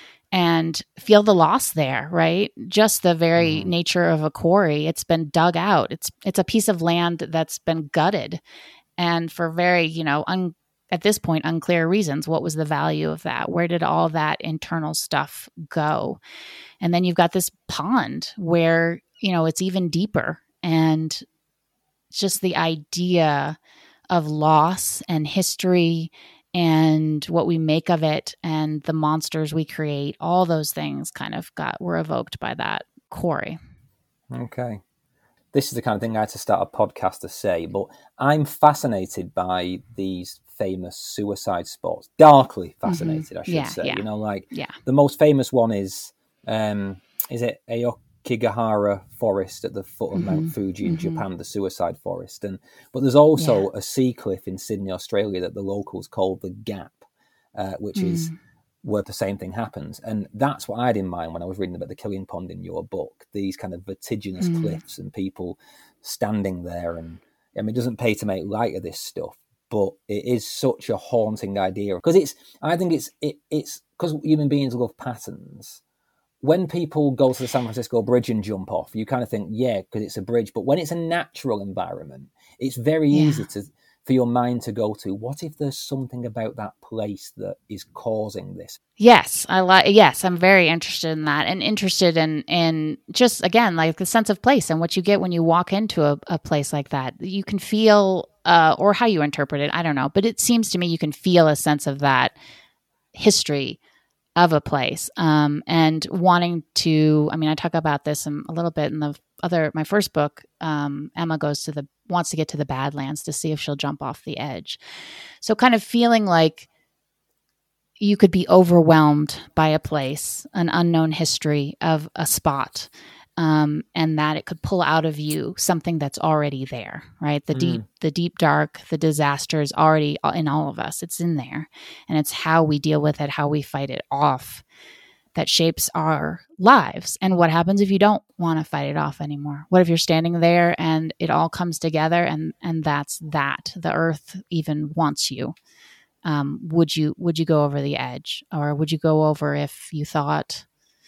and feel the loss there, right? Just the very mm. nature of a quarry. It's been dug out. It's it's a piece of land that's been gutted. And for very, you know, un, at this point, unclear reasons, what was the value of that? Where did all that internal stuff go? And then you've got this pond where, you know, it's even deeper. And just the idea of loss and history and what we make of it and the monsters we create, all those things kind of got were evoked by that quarry. Okay. This is the kind of thing I had to start a podcast to say, but I'm fascinated by these famous suicide spots. Darkly fascinated, mm-hmm. I should yeah, say. Yeah. You know, like yeah. the most famous one is, um, is it Aokigahara Forest at the foot of mm-hmm. Mount Fuji in mm-hmm. Japan, the suicide forest. And But there's also yeah. a sea cliff in Sydney, Australia that the locals call the Gap, uh, which mm. is where the same thing happens. And that's what I had in mind when I was reading about the Killing Pond in your book, these kind of vertiginous mm. cliffs and people standing there. And I mean, it doesn't pay to make light of this stuff, but it is such a haunting idea. Because it's, I think it's, it, it's because human beings love patterns. When people go to the San Francisco Bridge and jump off, you kind of think, yeah, because it's a bridge. But when it's a natural environment, it's very yeah. easy to for your mind to go to, what if there's something about that place that is causing this? Yes, I like. Yes, I'm very interested in that, and interested in in just again like the sense of place and what you get when you walk into a, a place like that. You can feel, uh, or how you interpret it, I don't know, but it seems to me you can feel a sense of that history of a place, um, and wanting to. I mean, I talk about this in, a little bit in the other my first book. Um, Emma goes to the wants to get to the Badlands to see if she'll jump off the edge. So kind of feeling like you could be overwhelmed by a place, an unknown history of a spot, um, and that it could pull out of you something that's already there, right? The mm. deep, the deep dark, the disaster is already in all of us. It's in there. And it's how we deal with it, how we fight it off that shapes our lives. And what happens if you don't want to fight it off anymore? What if you're standing there and it all comes together and, and that's that? The earth even wants you. Um, would you would you go over the edge, or would you go over if you thought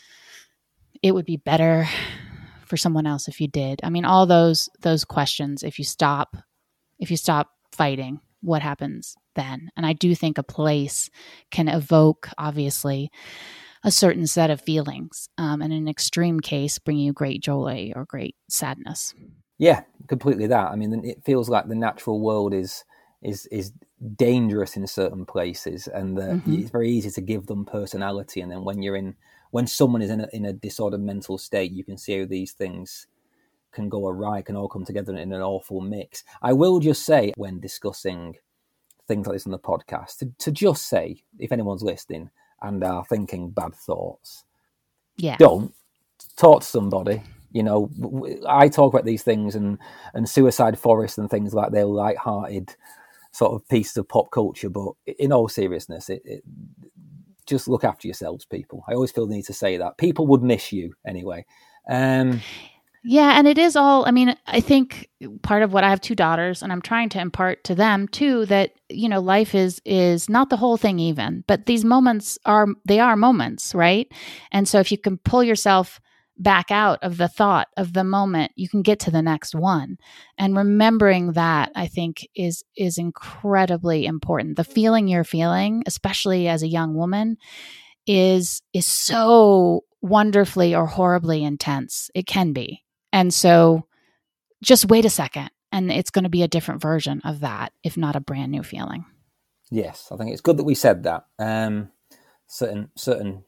it would be better for someone else if you did? I mean, all those those questions. If you stop, if you stop fighting, what happens then? And I do think a place can evoke, obviously, a certain set of feelings, um, and in an extreme case, bring you great joy or great sadness. Yeah, completely that. I mean, it feels like the natural world is is is dangerous in certain places, and that mm-hmm. it's very easy to give them personality. And then when you're in, when someone is in a, in a disordered mental state, you can see how these things can go awry, can all come together in an awful mix. I will just say, when discussing things like this on the podcast, to, to just say, if anyone's listening and are thinking bad thoughts, yeah, don't talk to somebody. You know, I talk about these things and, and Suicide Forest and things like they're light-hearted sort of pieces of pop culture, but in all seriousness, it, it just look after yourselves, people. I always feel the need to say that. People would miss you anyway. Um, yeah, and it is all, I mean, I think part of what I have two daughters, and I'm trying to impart to them too, that, you know, life is is not the whole thing even, but these moments are, they are moments, right? And so if you can pull yourself back out of the thought of the moment, you can get to the next one. And remembering that, I think, is is incredibly important. The feeling you're feeling, especially as a young woman, is is so wonderfully or horribly intense. It can be. And so just wait a second, and it's going to be a different version of that, if not a brand new feeling. Yes, I think it's good that we said that. Um, certain certain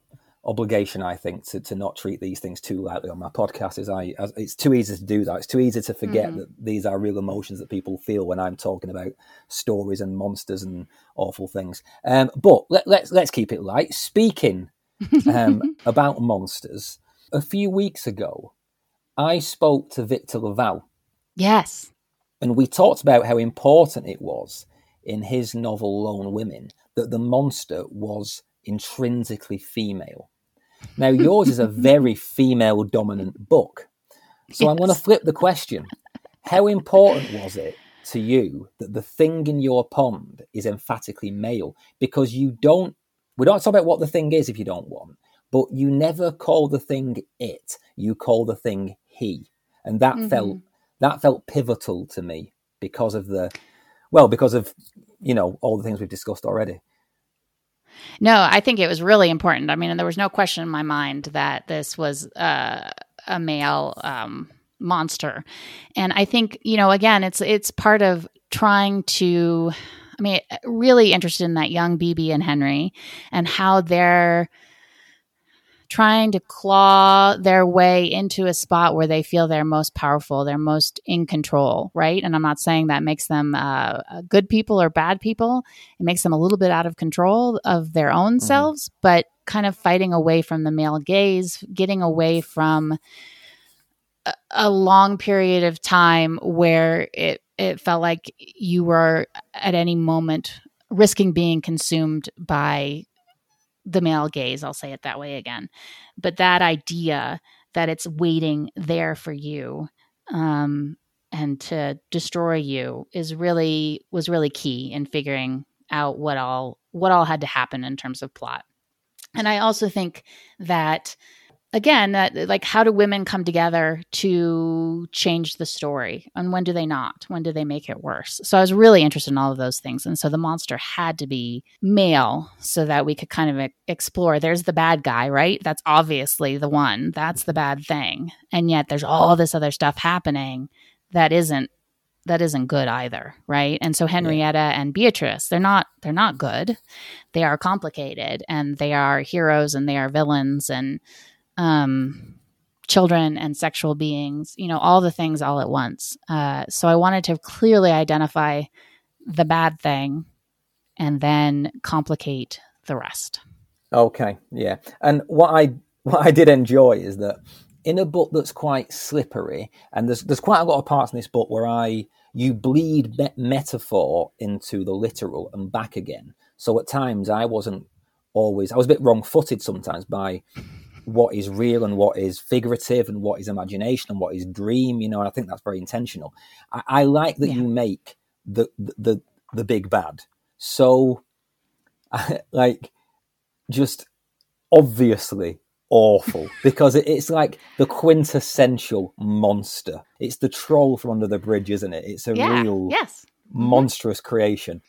obligation, I think, to, to not treat these things too lightly on my podcast. Is I, as, it's too easy to do that. It's too easy to forget mm-hmm. that these are real emotions that people feel when I'm talking about stories and monsters and awful things. Um, but let, let's let's keep it light. Speaking um, about monsters, a few weeks ago, I spoke to Victor LaValle. Yes, and we talked about how important it was in his novel Lone Women that the monster was intrinsically female. Now, yours is a very female-dominant book. So yes. I'm going to flip the question. How important was it to you that the thing in your pond is emphatically male? Because you don't, we don't talk about what the thing is if you don't want, but you never call the thing it, you call the thing he. And that mm-hmm. felt, that felt pivotal to me because of the, well, because of, you know, all the things we've discussed already. No, I think it was really important. I mean, there was no question in my mind that this was uh, a male um, monster. And I think, you know, again, it's it's part of trying to, I mean, really interested in that young B B and Henry and how they're trying to claw their way into a spot where they feel they're most powerful, they're most in control, right? And I'm not saying that makes them uh, good people or bad people. It makes them a little bit out of control of their own mm-hmm. selves, but kind of fighting away from the male gaze, getting away from a, a long period of time where it, it felt like you were at any moment risking being consumed by the male gaze, I'll say it that way again. But that idea that it's waiting there for you um, and to destroy you is really, was really key in figuring out what all, what all had to happen in terms of plot. And I also think that, again, that, like, how do women come together to change the story? And when do they not? When do they make it worse? So I was really interested in all of those things. And so the monster had to be male so that we could kind of e- explore. There's the bad guy, right? That's obviously the one. That's the bad thing. And yet there's all this other stuff happening that isn't that isn't good either, right? And so Henrietta yeah. and Beatrice, they're not they're not good. They are complicated, and they are heroes, and they are villains, and um, children and sexual beings, you know, all the things all at once. Uh, so I wanted to clearly identify the bad thing and then complicate the rest. Okay, yeah. And what I what I did enjoy is that in a book that's quite slippery, and there's there's quite a lot of parts in this book where I you bleed me- metaphor into the literal and back again. So at times I wasn't always, I was a bit wrong-footed sometimes by what is real and what is figurative and what is imagination and what is dream, you know, and I think that's very intentional. I, I like that yeah. you make the, the, the big bad so like just obviously awful because it, it's like the quintessential monster. It's the troll from under the bridge, isn't it? It's a yeah, real yes. monstrous mm-hmm. creation.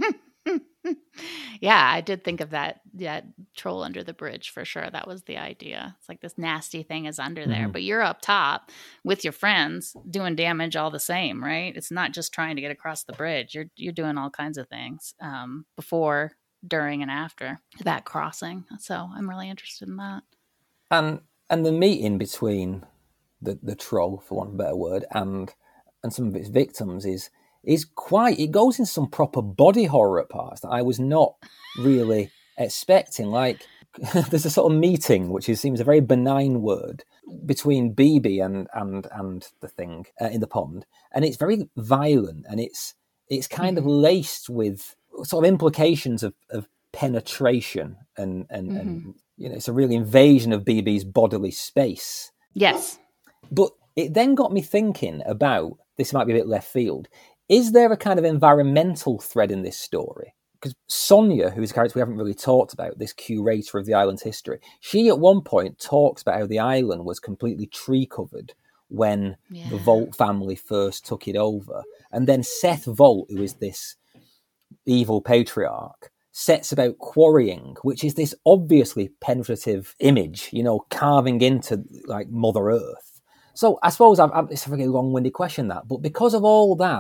Yeah, I did think of that, that troll under the bridge for sure. That was the idea. It's like this nasty thing is under there, mm-hmm. but you're up top with your friends doing damage all the same, right? It's not just trying to get across the bridge. You're you're doing all kinds of things um, before, during, and after that crossing. So I'm really interested in that. And and the meeting between the, the troll, for want of a better word, and and some of its victims is is quite, it goes in some proper body horror parts that I was not really expecting. Like, there's a sort of meeting, which is, seems a very benign word, between B B and and and the thing uh, in the pond, and it's very violent, and it's it's kind mm-hmm. of laced with sort of implications of, of penetration, and and, mm-hmm. and you know, it's a real invasion of B B's bodily space. Yes, but it then got me thinking about, this might be a bit left field, is there a kind of environmental thread in this story? Because Sonia, who is a character we haven't really talked about, this curator of the island's history, she at one point talks about how the island was completely tree covered when yeah. the Volt family first took it over. And then Seth Volt, who is this evil patriarch, sets about quarrying, which is this obviously penetrative image, you know, carving into like Mother Earth. So I suppose I've, I've, it's a very long-winded question, that, but because of all that,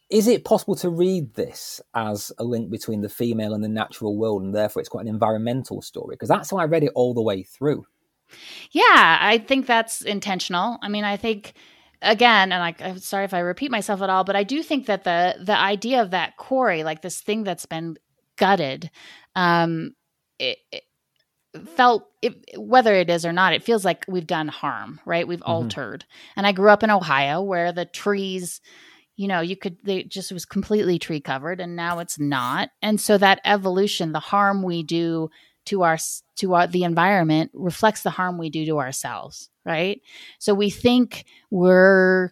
is it possible to read this as a link between the female and the natural world, and therefore it's quite an environmental story? Because that's how I read it all the way through. Yeah, I think that's intentional. I mean, I think, again, and I, I'm sorry if I repeat myself at all, but I do think that the the idea of that quarry, like this thing that's been gutted, um, it, it felt, it, whether it is or not, it feels like we've done harm, right? We've mm-hmm. altered. And I grew up in Ohio where the trees, you know, you could, they just was completely tree covered, and now it's not. And so that evolution, the harm we do to our, to our, the environment reflects the harm we do to ourselves, right? So we think we're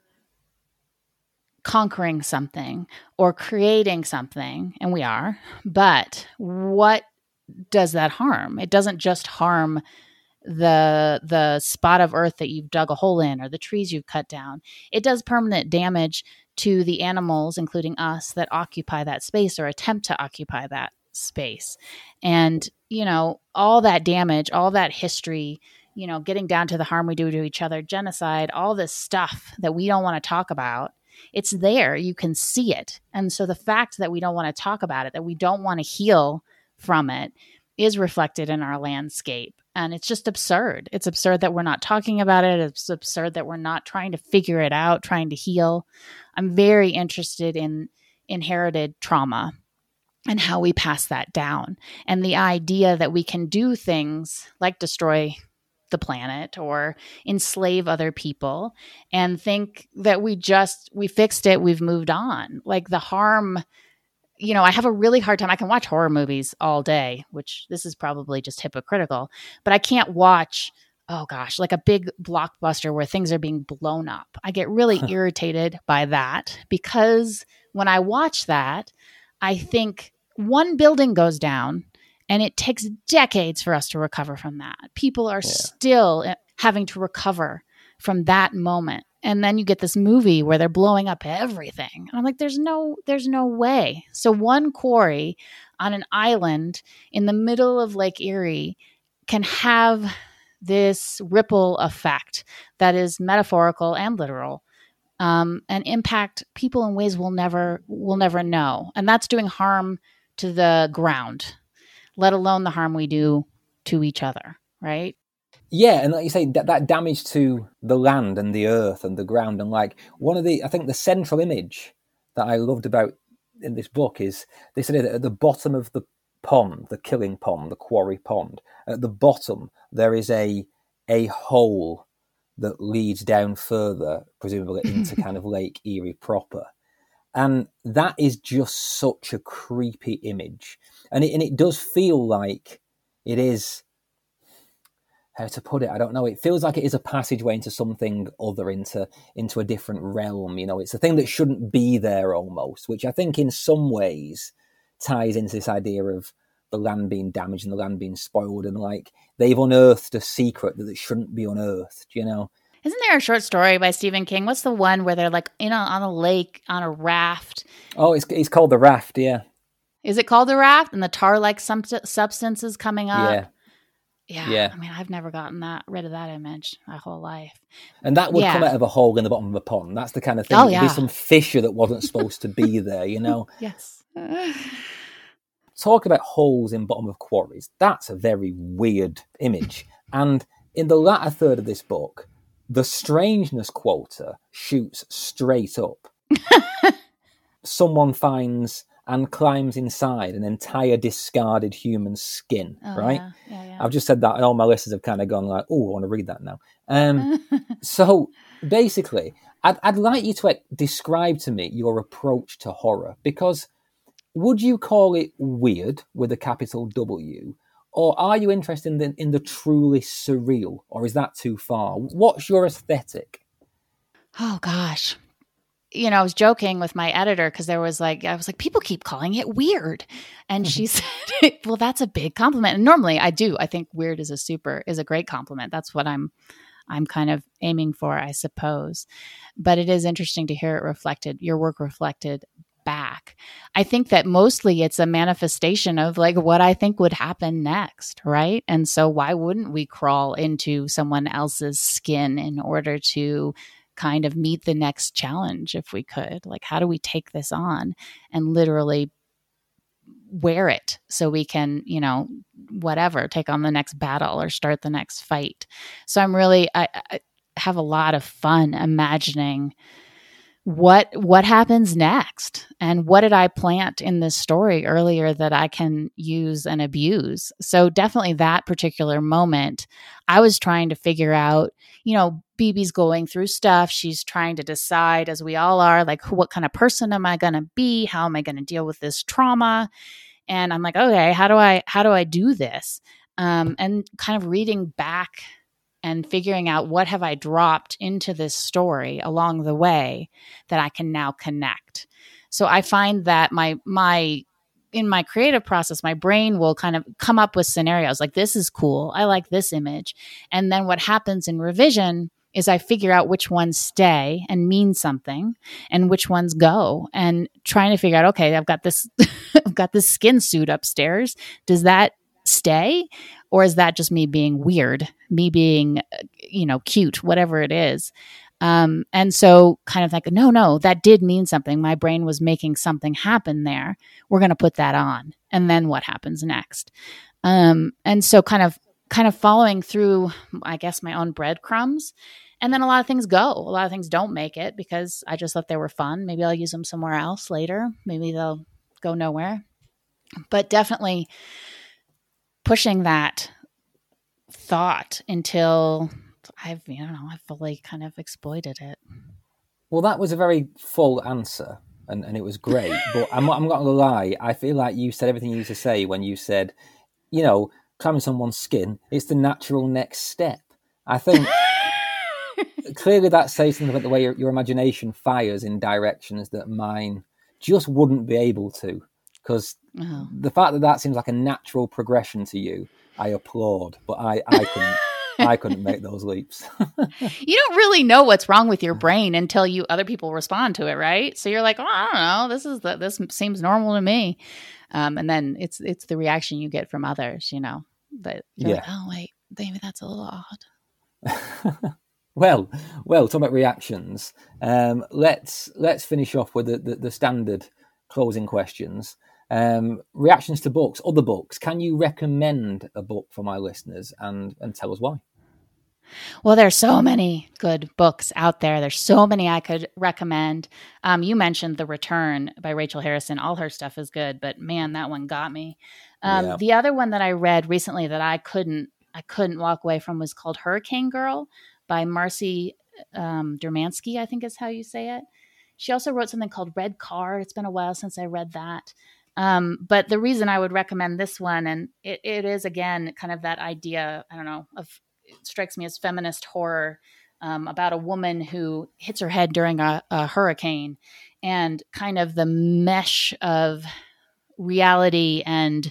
conquering something or creating something, and we are, but what does that harm? It doesn't just harm the the spot of earth that you've dug a hole in or the trees you've cut down. It does permanent damage to the animals, including us, that occupy that space or attempt to occupy that space. And, you know, all that damage, all that history, you know, getting down to the harm we do to each other, genocide, all this stuff that we don't want to talk about, it's there. You can see it. And so the fact that we don't want to talk about it, that we don't want to heal from it, is reflected in our landscape. And it's just absurd. It's absurd that we're not talking about it. It's absurd that we're not trying to figure it out, trying to heal. I'm very interested in inherited trauma and how we pass that down. And the idea that we can do things like destroy the planet or enslave other people and think that we just, we fixed it, we've moved on. Like the harm, you know, I have a really hard time. I can watch horror movies all day, which this is probably just hypocritical, but I can't watch, oh gosh, like a big blockbuster where things are being blown up. I get really irritated by that because when I watch that, I think one building goes down and it takes decades for us to recover from that. People are yeah. still having to recover from that moment. And then you get this movie where they're blowing up everything. And I'm like, there's no, there's no way. So one quarry on an island in the middle of Lake Erie can have this ripple effect that is metaphorical and literal, um, and impact people in ways we'll never, we'll never know. And that's doing harm to the ground, let alone the harm we do to each other, right? Yeah, and like you say, that, that damage to the land and the earth and the ground, and like one of the, I think the central image that I loved about in this book is this idea that at the bottom of the pond, the killing pond, the quarry pond, at the bottom there is a a hole that leads down further, presumably into kind of Lake Erie proper. And that is just such a creepy image. And it, and it does feel like it is, how to put it, I don't know. It feels like it is a passageway into something other, into into a different realm. You know, it's a thing that shouldn't be there almost, which I think in some ways ties into this idea of the land being damaged and the land being spoiled, and like they've unearthed a secret that it shouldn't be unearthed, you know? Isn't there a short story by Stephen King? What's the one where they're like in a, on a lake on a raft? Oh, it's it's called The Raft, yeah. Is it called The Raft? And the tar-like sum- substances coming up? Yeah. Yeah. yeah. I mean, I've never gotten that rid of that image my whole life. And that would yeah. come out of a hole in the bottom of a pond. That's the kind of thing. Oh, It'd yeah. be some fissure that wasn't supposed to be there, you know? Yes. Talk about holes in bottom of quarries. That's a very weird image. And in the latter third of this book, the strangeness quota shoots straight up. Someone finds and climbs inside an entire discarded human skin, oh, right? Yeah. Yeah, yeah. I've just said that, and all my listeners have kind of gone like, oh, I want to read that now. Um, so basically, I'd, I'd like you to like, describe to me your approach to horror, because would you call it weird with a capital W, or are you interested in the, in the truly surreal, or is that too far? What's your aesthetic? Oh, gosh. You know, I was joking with my editor because there was like, I was like, people keep calling it weird. And she said, well, that's a big compliment. And normally I do. I think weird is a super, is a great compliment. That's what I'm, I'm kind of aiming for, I suppose. But it is interesting to hear it reflected, your work reflected back. I think that mostly it's a manifestation of like what I think would happen next, right? And so why wouldn't we crawl into someone else's skin in order to kind of meet the next challenge if we could. Like, how do we take this on and literally wear it so we can, you know, whatever, take on the next battle or start the next fight. So I'm really, I, I have a lot of fun imagining what what happens next and what did I plant in this story earlier that I can use and abuse. So definitely that particular moment, I was trying to figure out, you know, Bibi's going through stuff. She's trying to decide, as we all are, like, what kind of person am I going to be? How am I going to deal with this trauma? And I'm like, okay, how do I how do I do this? Um, and kind of reading back and figuring out what have I dropped into this story along the way that I can now connect. So I find that my my in my creative process, my brain will kind of come up with scenarios like, this is cool. I like this image. And then what happens in revision is I figure out which ones stay and mean something and which ones go, and trying to figure out, okay, I've got this, I've got this skin suit upstairs. Does that stay? Or is that just me being weird, me being, you know, cute, whatever it is? Um, and so kind of like, no, no, that did mean something. My brain was making something happen there. We're going to put that on. And then what happens next? Um, and so kind of, kind of following through, I guess, my own breadcrumbs. And then a lot of things go. A lot of things don't make it because I just thought they were fun. Maybe I'll use them somewhere else later. Maybe they'll go nowhere. But definitely pushing that thought until I've, you know, I've fully kind of exploited it. Well, that was a very full answer, and, and it was great. But I'm, I'm not going to lie. I feel like you said everything you used to say when you said, you know, climbing someone's skin, it's the natural next step. I think clearly that says something about the way your, your imagination fires in directions that mine just wouldn't be able to. Because oh. the fact that that seems like a natural progression to you, I applaud. But I, I couldn't. I couldn't make those leaps. You don't really know what's wrong with your brain until you other people respond to it, right? So you're like, oh, I don't know. This is the, this seems normal to me, um, and then it's it's the reaction you get from others, you know. That you're yeah. like, oh wait, maybe that's a little odd. well, well, talking about reactions, um, let's let's finish off with the, the, the standard closing questions. Um, reactions to books, other books. Can you recommend a book for my listeners and, and tell us why? Well, there's so many good books out there. There's so many I could recommend. Um, you mentioned The Return by Rachel Harrison. All her stuff is good, but man, that one got me. Um, yeah. The other one that I read recently that I couldn't, I couldn't walk away from was called Hurricane Girl by Marcy um, Dermansky, I think is how you say it. She also wrote something called Red Car. It's been a while since I read that. Um, but the reason I would recommend this one, and it, it is, again, kind of that idea, I don't know, of it strikes me as feminist horror um, about a woman who hits her head during a, a hurricane, and kind of the mesh of reality and,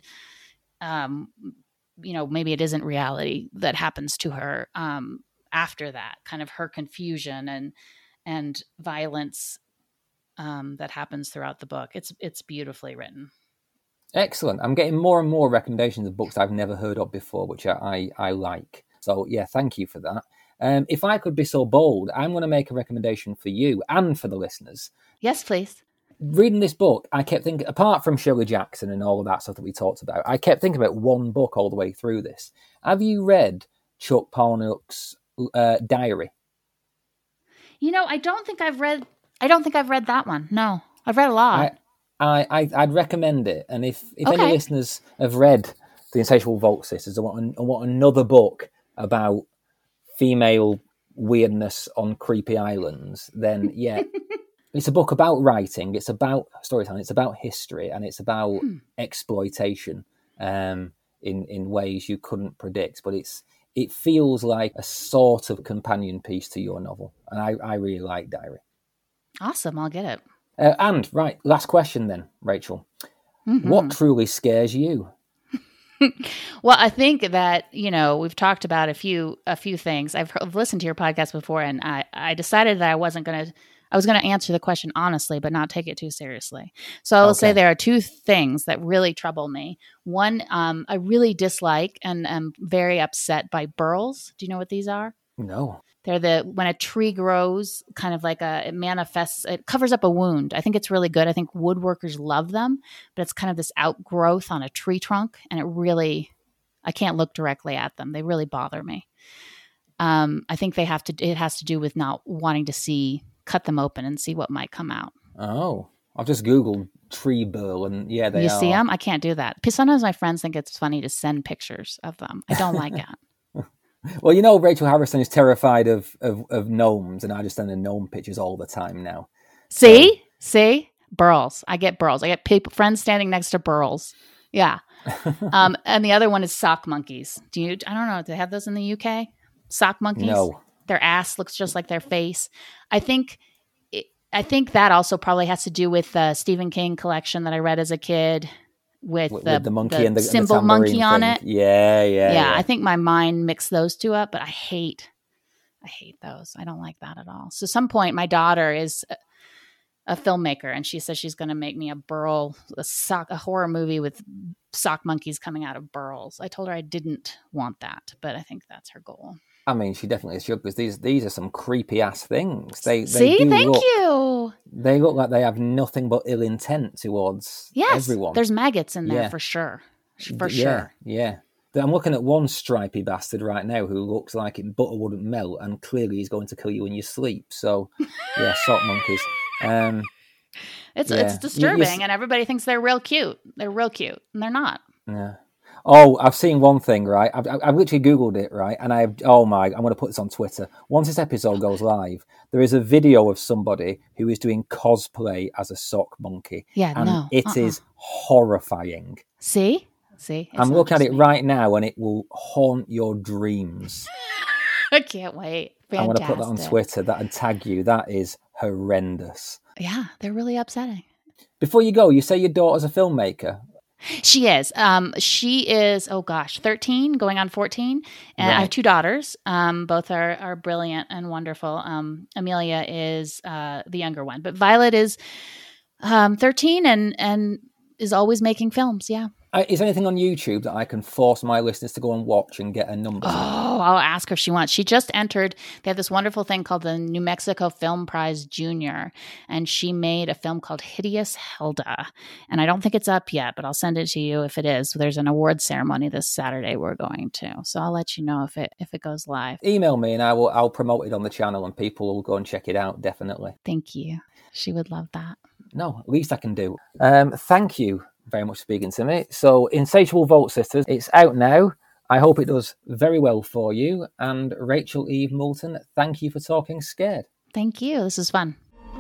um, you know, maybe it isn't reality that happens to her um, after that, kind of her confusion and and violence Um, that happens throughout the book. It's it's beautifully written. Excellent. I'm getting more and more recommendations of books I've never heard of before, which I, I, I like. So, yeah, thank you for that. Um, if I could be so bold, I'm going to make a recommendation for you and for the listeners. Yes, please. Reading this book, I kept thinking, apart from Shirley Jackson and all of that stuff that we talked about, I kept thinking about one book all the way through this. Have you read Chuck Palahniuk's uh, Diary? You know, I don't think I've read... I don't think I've read that one. No, I've read a lot. I, I, I'd recommend it. And if, if okay. any listeners have read The Insatiable Vault Sisters and want, and want another book about female weirdness on creepy islands, then yeah, it's a book about writing. It's about storytelling. It's about history. And it's about hmm. exploitation um, in, in ways you couldn't predict. But it's it feels like a sort of companion piece to your novel. And I, I really like Diary. Awesome. I'll get it. Uh, and, right, last question then, Rachel. Mm-hmm. What truly scares you? Well, I think that, you know, we've talked about a few a few things. I've, I've listened to your podcast before, and I, I decided that I wasn't going to, I was going to answer the question honestly, but not take it too seriously. So I will okay. say there are two things that really trouble me. One, um, I really dislike and am very upset by burls. Do you know what these are? No. They're the, when a tree grows, kind of like a, it manifests, it covers up a wound. I think it's really good. I think woodworkers love them, but it's kind of this outgrowth on a tree trunk. And it really, I can't look directly at them. They really bother me. Um, I think they have to, it has to do with not wanting to see, cut them open and see what might come out. Oh, I've just Googled tree burl and yeah, they you are. see them? I can't do that. Because sometimes my friends think it's funny to send pictures of them. I don't like it. Well, you know, Rachel Harrison is terrified of, of, of gnomes, and I just send her gnome pictures all the time now. See? So. See? Burls. I get burls. I get people, friends standing next to burls. Yeah. um, and the other one is sock monkeys. Do you, I don't know, do they have those in the U K? Sock monkeys? No. Their ass looks just like their face. I think it, I think that also probably has to do with the Stephen King collection that I read as a kid. With, with, the, with the monkey the and the symbol and the monkey on thing. it. Yeah, yeah, yeah. Yeah, I think my mind mixed those two up, but I hate, I hate those. I don't like that at all. So some point my daughter is a, a filmmaker and she says she's going to make me a burl, a sock, a horror movie with sock monkeys coming out of burls. I told her I didn't want that, but I think that's her goal. I mean, she definitely should, because these these are some creepy ass things. They, they See, do thank look, you. They look like they have nothing but ill intent towards yes, everyone. There's maggots in there yeah. for sure. For yeah, sure. Yeah. I'm looking at one stripy bastard right now who looks like it butter wouldn't melt, and clearly he's going to kill you in your sleep. So, yeah, sock monkeys. Um, it's yeah. it's disturbing, you, you, and everybody thinks they're real cute. They're real cute, and they're not. Yeah. Oh, I've seen one thing, right? I've, I've literally Googled it, right? And I've, oh my, I'm going to put this on Twitter. Once this episode goes live, there is a video of somebody who is doing cosplay as a sock monkey. Yeah, and no. it uh-uh. is horrifying. See? See? It's I'm looking at it me. right now and it will haunt your dreams. I can't wait. Fantastic. I'm going to put that on Twitter that and tag you. That is horrendous. Yeah, they're really upsetting. Before you go, you say your daughter's a filmmaker. She is. Um, she is, oh gosh, thirteen, going on fourteen. And right. I have two daughters. Um, both are, are brilliant and wonderful. Um, Amelia is uh, the younger one. But Violet is um, thirteen and, and is always making films. Yeah. I, is there anything on YouTube that I can force my listeners to go and watch and get a number? Oh, I'll ask her if she wants. She just entered, they have this wonderful thing called the New Mexico Film Prize Junior, and she made a film called Hideous Helda. And I don't think it's up yet, but I'll send it to you if it is. There's an award ceremony this Saturday we're going to. So I'll let you know if it if it goes live. Email me and I will I'll promote it on the channel and people will go and check it out, definitely. Thank you. She would love that. No, least I can do. Um, thank you very much for speaking to me. So, Insatiable Vault Sisters, it's out now. I hope it does very well for you. And Rachel Eve Moulton, thank you for talking Scared. Thank you. This is fun.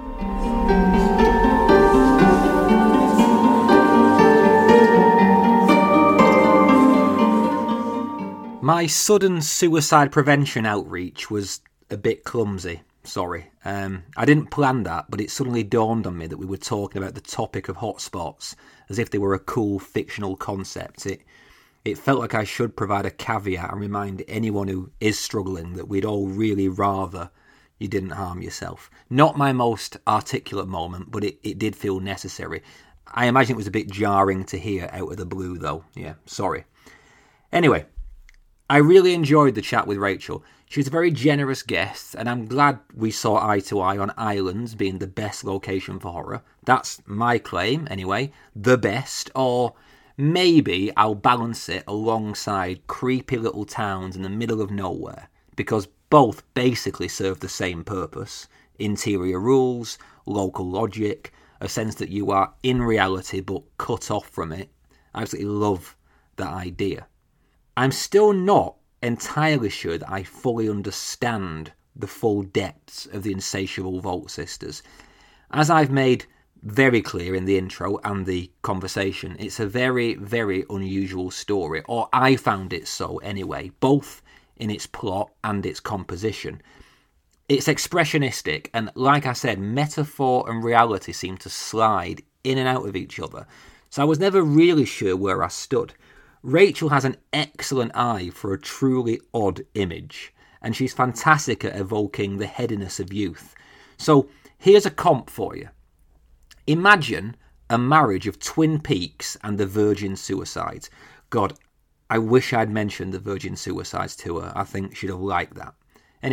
My sudden suicide prevention outreach was a bit clumsy. Sorry. Um, I didn't plan that, but it suddenly dawned on me that we were talking about the topic of hotspots as if they were a cool fictional concept. It it felt like I should provide a caveat and remind anyone who is struggling that we'd all really rather you didn't harm yourself. Not my most articulate moment, but it, it did feel necessary. I imagine it was a bit jarring to hear out of the blue, though. Yeah, sorry. Anyway, I really enjoyed the chat with Rachel. She was a very generous guest, and I'm glad we saw eye to eye on islands being the best location for horror. That's my claim, anyway. The best, or maybe I'll balance it alongside creepy little towns in the middle of nowhere, because both basically serve the same purpose. Interior rules, local logic, a sense that you are in reality but cut off from it. I absolutely love that idea. I'm still not entirely sure that I fully understand the full depths of the Insatiable Vault Sisters. As I've made very clear in the intro and the conversation, it's a very, very unusual story, or I found it so anyway, both in its plot and its composition. It's expressionistic, and like I said, metaphor and reality seem to slide in and out of each other, so I was never really sure where I stood. Rachel has an excellent eye for a truly odd image, and she's fantastic at evoking the headiness of youth. So here's a comp for you. Imagine a marriage of Twin Peaks and the Virgin Suicides. God, I wish I'd mentioned the Virgin Suicides to her. I think she'd have liked that. Anyway,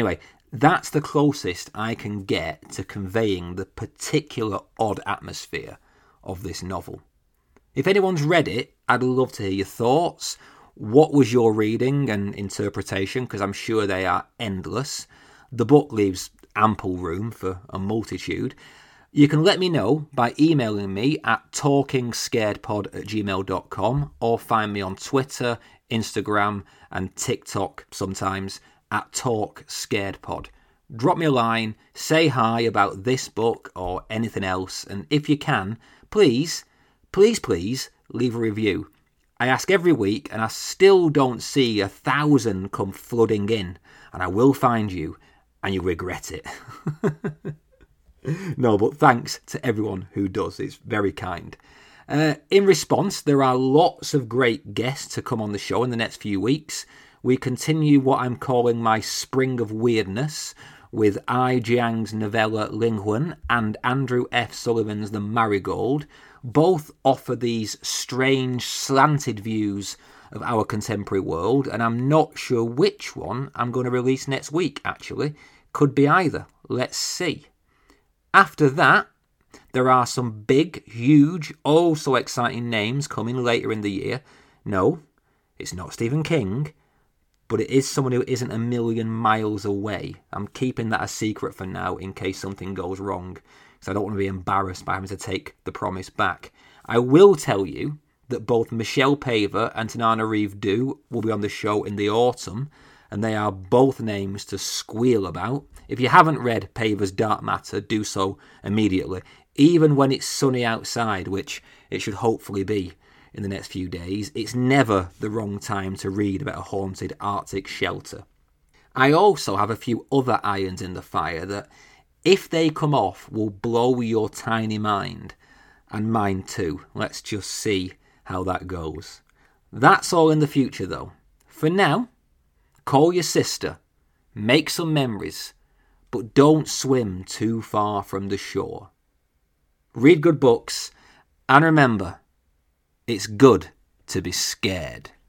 That's the closest I can get to conveying the particular odd atmosphere of this novel. If anyone's read it, I'd love to hear your thoughts. What was your reading and interpretation? Because I'm sure they are endless. The book leaves ample room for a multitude. You can let me know by emailing me at talkingscaredpod at gmail dot com or find me on Twitter, Instagram and TikTok sometimes at talkscaredpod. Drop me a line, say hi about this book or anything else, and if you can, please, please, please leave a review. I ask every week and I still don't see a thousand come flooding in, and I will find you and you'll regret it. No, but thanks to everyone who does. It's very kind. Uh, in response, there are lots of great guests to come on the show in the next few weeks. We continue what I'm calling my Spring of Weirdness with Ai Jiang's novella Linghuan and Andrew F. Sullivan's The Marigold. Both offer these strange, slanted views of our contemporary world, and I'm not sure which one I'm going to release next week, actually. Could be either. Let's see. After that, there are some big, huge, oh so exciting names coming later in the year. No, it's not Stephen King, but it is someone who isn't a million miles away. I'm keeping that a secret for now in case something goes wrong, because I don't want to be embarrassed by having to take The Promise back. I will tell you that both Michelle Paver and Tananarive Due will be on the show in the autumn, and they are both names to squeal about. If you haven't read Paver's Dark Matter, do so immediately, even when it's sunny outside, which it should hopefully be in the next few days. It's never the wrong time to read about a haunted Arctic shelter. I also have a few other irons in the fire that, if they come off, will blow your tiny mind, and mine too. Let's just see how that goes. That's all in the future though. For now, call your sister, make some memories, but don't swim too far from the shore. Read good books, and remember, it's good to be scared.